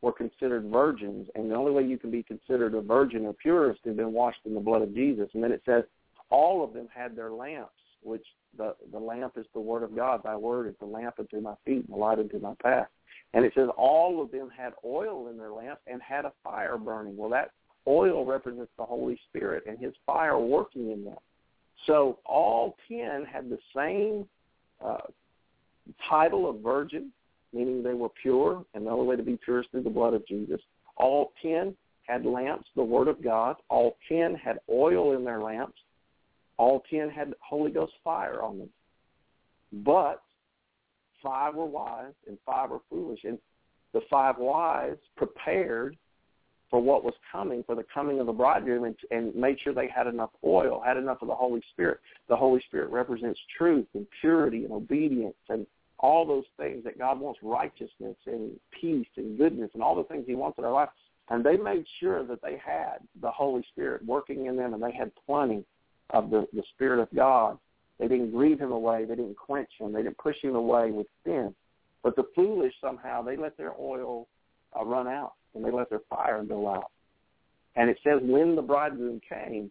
were considered virgins, and the only way you can be considered a virgin or pure is to have been washed in the blood of Jesus. And then it says all of them had their lamps, which the, the lamp is the word of God. Thy word is the lamp unto my feet and the light unto my path. And it says all of them had oil in their lamps and had a fire burning. Well, that oil represents the Holy Spirit and his fire working in them. So all ten had the same uh, title of virgin, meaning they were pure, and the only way to be pure is through the blood of Jesus. All ten had lamps, the word of God. All ten had oil in their lamps. All ten had Holy Ghost fire on them. But five were wise and five were foolish. And the five wise prepared for what was coming, for the coming of the bridegroom, and, and made sure they had enough oil, had enough of the Holy Spirit. The Holy Spirit represents truth and purity and obedience and all those things that God wants, righteousness and peace and goodness and all the things he wants in our life. And they made sure that they had the Holy Spirit working in them, and they had plenty of the, the Spirit of God. They didn't grieve him away. They didn't quench him. They didn't push him away with sin. But the foolish, somehow, they let their oil uh, run out, and they let their fire go out. And it says when the bridegroom came,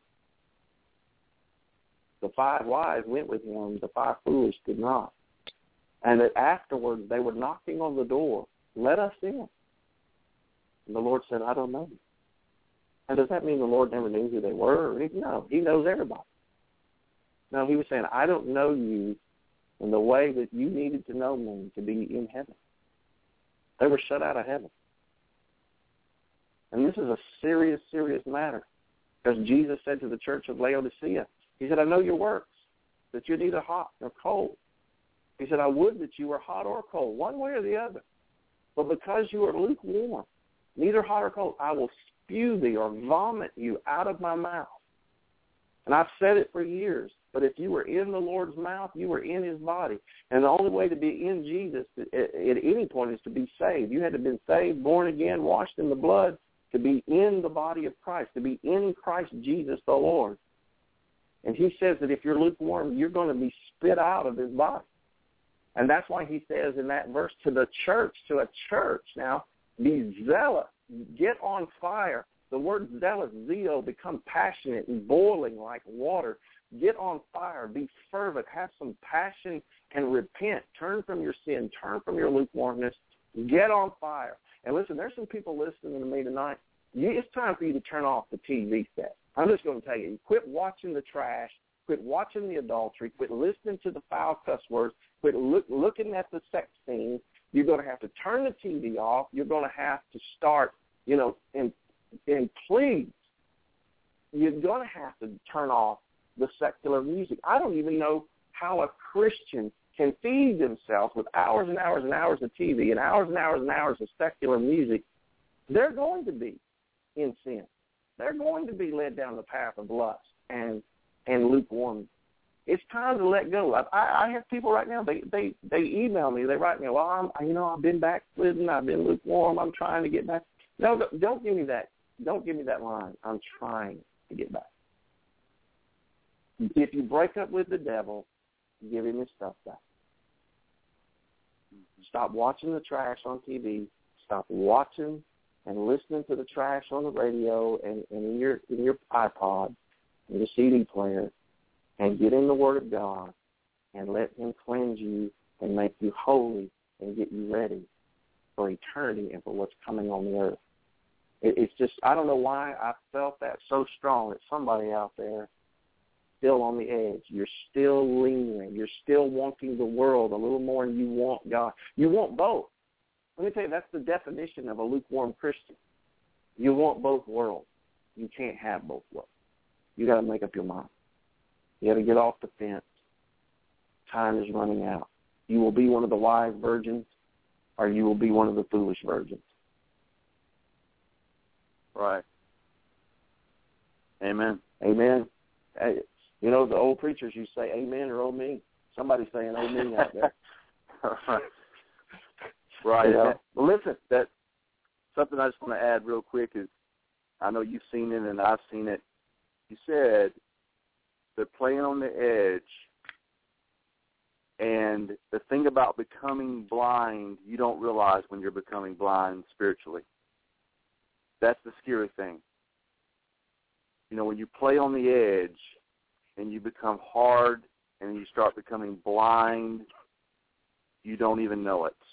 the five wise went with him, the five foolish did not. And that afterwards they were knocking on the door, let us in. And the Lord said, I don't know you. And does that mean the Lord never knew who they were? No, he knows everybody. No, he was saying, I don't know you in the way that you needed to know me to be in heaven. They were shut out of heaven. And this is a serious, serious matter. Because Jesus said to the church of Laodicea, he said, I know your works, that you're neither hot nor cold. He said, I would that you were hot or cold, one way or the other. But because you are lukewarm, neither hot or cold, I will spew thee or vomit you out of my mouth. And I've said it for years, but if you were in the Lord's mouth, you were in his body. And the only way to be in Jesus at, at any point is to be saved. You had to have been saved, born again, washed in the blood, to be in the body of Christ, to be in Christ Jesus the Lord. And he says that if you're lukewarm, you're going to be spit out of his body. And that's why he says in that verse to the church, to a church now, be zealous, get on fire. The word zealous, zeo, become passionate and boiling like water. Get on fire, be fervent, have some passion and repent. Turn from your sin, turn from your lukewarmness, get on fire. And listen, there's some people listening to me tonight. You, it's time for you to turn off the T V set. I'm just going to tell you, quit watching the trash, quit watching the adultery, quit listening to the foul cuss words, quit look, looking at the sex scenes. You're going to have to turn the T V off. You're going to have to start, you know, and, and please, you're going to have to turn off the secular music. I don't even know how a Christian can feed themselves with hours and hours and hours of T V and hours and hours and hours of secular music. They're going to be in sin. They're going to be led down the path of lust and and lukewarm. It's time to let go. I, I have people right now, they, they, they email me, they write me, well, I'm, you know, I've been backslidden, I've been lukewarm, I'm trying to get back. No, don't, don't give me that. Don't give me that line. I'm trying to get back. If you break up with the devil, give him his stuff back. Stop watching the trash on T V. Stop watching and listening to the trash on the radio and, and in your in your iPod and your C D player, and get in the Word of God and let him cleanse you and make you holy and get you ready for eternity and for what's coming on the earth. It, it's just, I don't know why I felt that so strong that somebody out there still on the edge. You're still lingering. You're still wanting the world a little more than you want God. You want both. Let me tell you, that's the definition of a lukewarm Christian. You want both worlds. You can't have both worlds. You got to make up your mind. You got to get off the fence. Time is running out. You will be one of the wise virgins, or you will be one of the foolish virgins.
Right. Amen.
Amen. Hey, you know, the old preachers used to say amen or oh me. Somebody's saying oh me out there.
Right. Right.
You know?
Well, listen, that something I just want to add real quick is, I know you've seen it and I've seen it. You said that playing on the edge, and the thing about becoming blind, you don't realize when you're becoming blind spiritually. that's the scary thing. You know, when you play on the edge and you become hard and you start becoming blind, you don't even know it.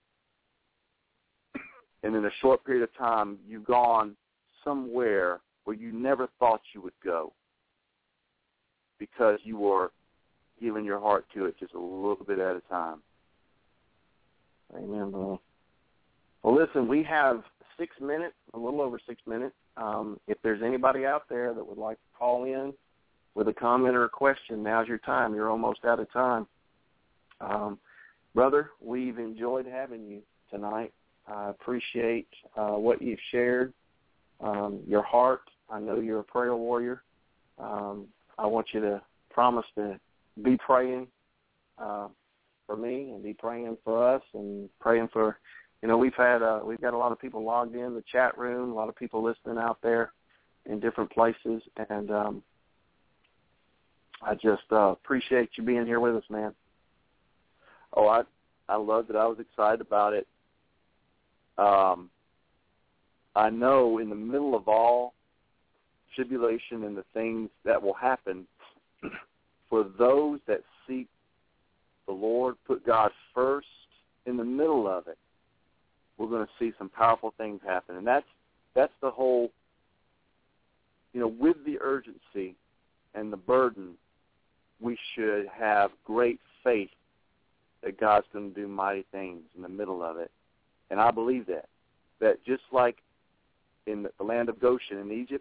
And in a short period of time, you've gone somewhere where you never thought you would go because you were giving your heart to it just a little bit at a time.
Amen, bro. Well, listen, we have six minutes, a little over six minutes. Um, if there's anybody out there that would like to call in with a comment or a question, now's your time. You're almost out of time. Um, brother, we've enjoyed having you tonight. I appreciate uh, what you've shared, um, your heart. I know you're a prayer warrior. Um, I want you to promise to be praying uh, for me and be praying for us and praying for, you know, we've had uh, we've got a lot of people logged in the chat room, a lot of people listening out there in different places, and um, I just uh, appreciate you being here with us, man.
Oh, I I love that. I was excited about it. Um, I know in the middle of all tribulation and the things that will happen, for those that seek the Lord, put God first in the middle of it, we're going to see some powerful things happen. And that's that's the whole, you know, with the urgency and the burden, we should have great faith that God's going to do mighty things in the middle of it. And I believe that, that just like in the land of Goshen in Egypt,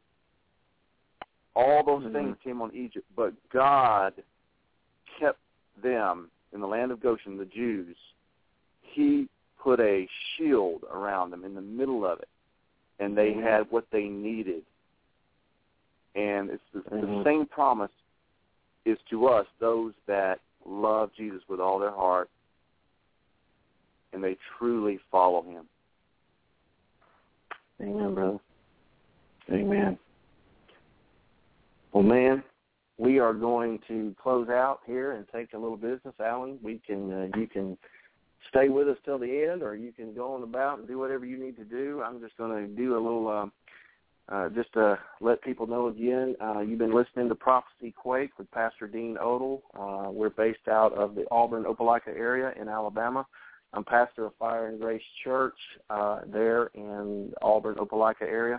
all those mm-hmm. things came on Egypt, but God kept them in the land of Goshen, the Jews. He put a shield around them in the middle of it, and they mm-hmm. had what they needed. And it's the, mm-hmm. the same promise is to us, those that love Jesus with all their heart, and they truly follow him.
Amen, brother. Amen. Well, man, we are going to close out here and take a little business. Alan, we can uh, you can stay with us till the end, or you can go on about and do whatever you need to do. I'm just going to do a little, um, uh, just to let people know again, uh, you've been listening to Prophecy Quake with Pastor Dean Odle. Uh, we're based out of the Auburn, Opelika area in Alabama. I'm pastor of Fire and Grace Church uh, there in Auburn, Opelika area.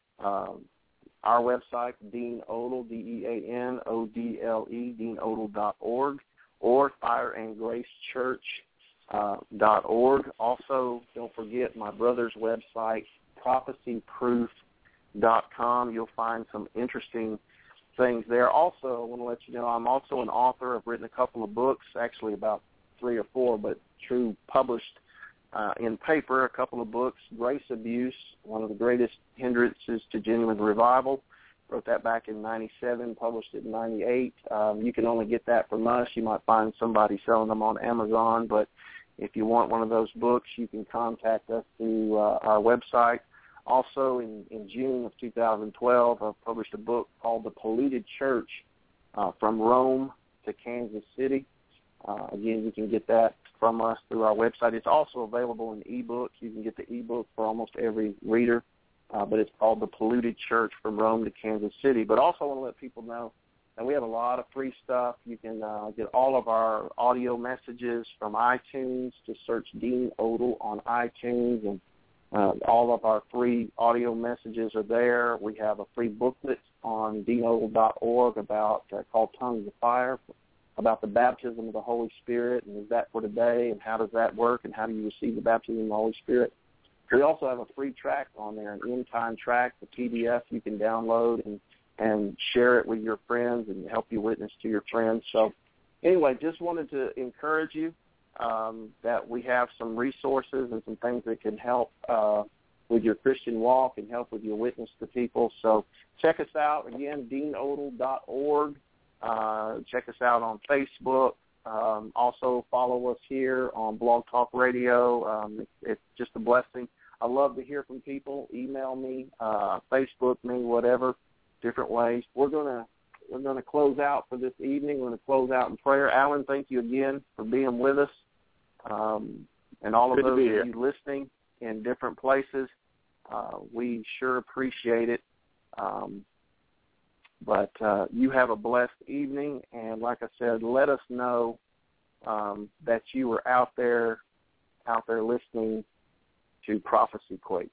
Um, our website, Dean Odle, D E A N O D L E, dean odle dot org, or Fire and Grace Church uh, dot org. Also, don't forget my brother's website, prophecy proof dot com. You'll find some interesting things there. Also, I want to let you know I'm also an author. I've written a couple of books, actually about three or four, but true published uh, in paper, a couple of books. Grace Abuse, one of the greatest hindrances to genuine revival. Wrote that back in ninety-seven, published it in ninety-eight. Um, you can only get that from us. You might find somebody selling them on Amazon, but if you want one of those books, you can contact us through uh, our website. Also, in, in June of two thousand twelve, I published a book called The Polluted Church, uh, From Rome to Kansas City. Uh, again, you can get that from us through our website. It's also available in ebook. You can get the ebook for almost every reader, uh, but it's called The Polluted Church, From Rome to Kansas City. But also I want to let people know that we have a lot of free stuff. You can uh, get all of our audio messages from iTunes. Just search Dean Odle on iTunes, and uh, all of our free audio messages are there. We have a free booklet on dean odle dot org about uh, called Tongues of Fire, about the baptism of the Holy Spirit, and is that for today, and how does that work, and how do you receive the baptism of the Holy Spirit. We also have a free tract on there, an end-time tract, the P D F you can download and, and share it with your friends and help you witness to your friends. So anyway, just wanted to encourage you um, that we have some resources and some things that can help uh, with your Christian walk and help with your witness to people. So check us out, again, dean odle dot org. Uh, check us out on Facebook. Um, also follow us here on Blog Talk Radio. Um, it's, it's just a blessing. I love to hear from people. Email me, uh, Facebook me, whatever, different ways. We're gonna we're gonna close out for this evening. We're gonna close out in prayer. Alan, thank you again for being with us, um, and all of
Good
those
of
you listening in different places. Uh, we sure appreciate it. Um, but uh, you have a blessed evening, and like I said, let us know um, that you were out there, out there listening to Prophecy Quake.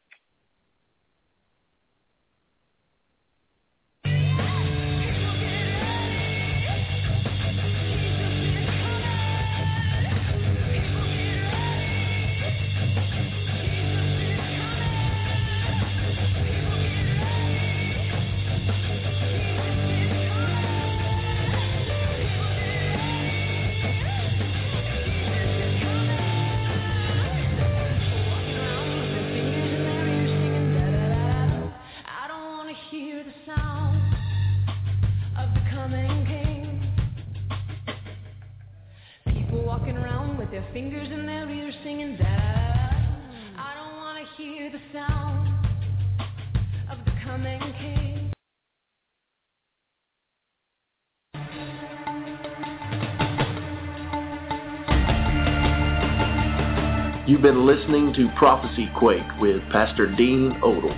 Fingers in their ears singing da I don't want to hear the sound of the coming king.
You've been listening to Prophecy Quake with Pastor Dean Odle.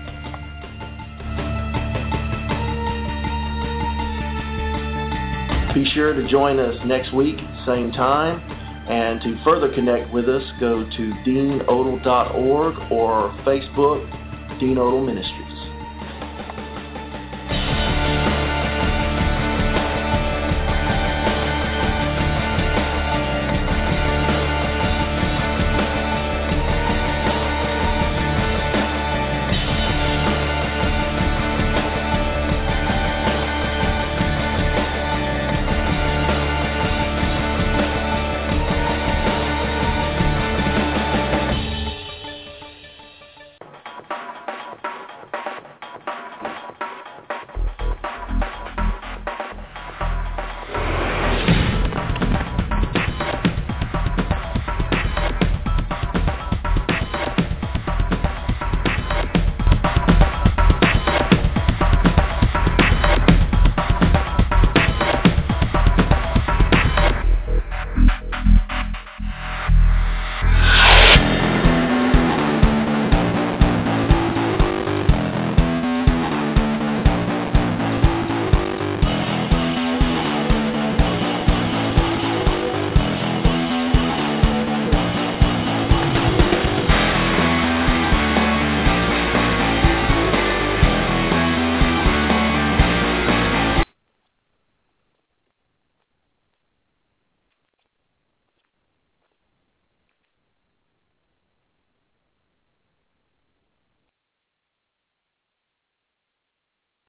Be sure to join us next week, same time. And to further connect with us, go to dean odle dot org or Facebook, Dean Odle Ministries.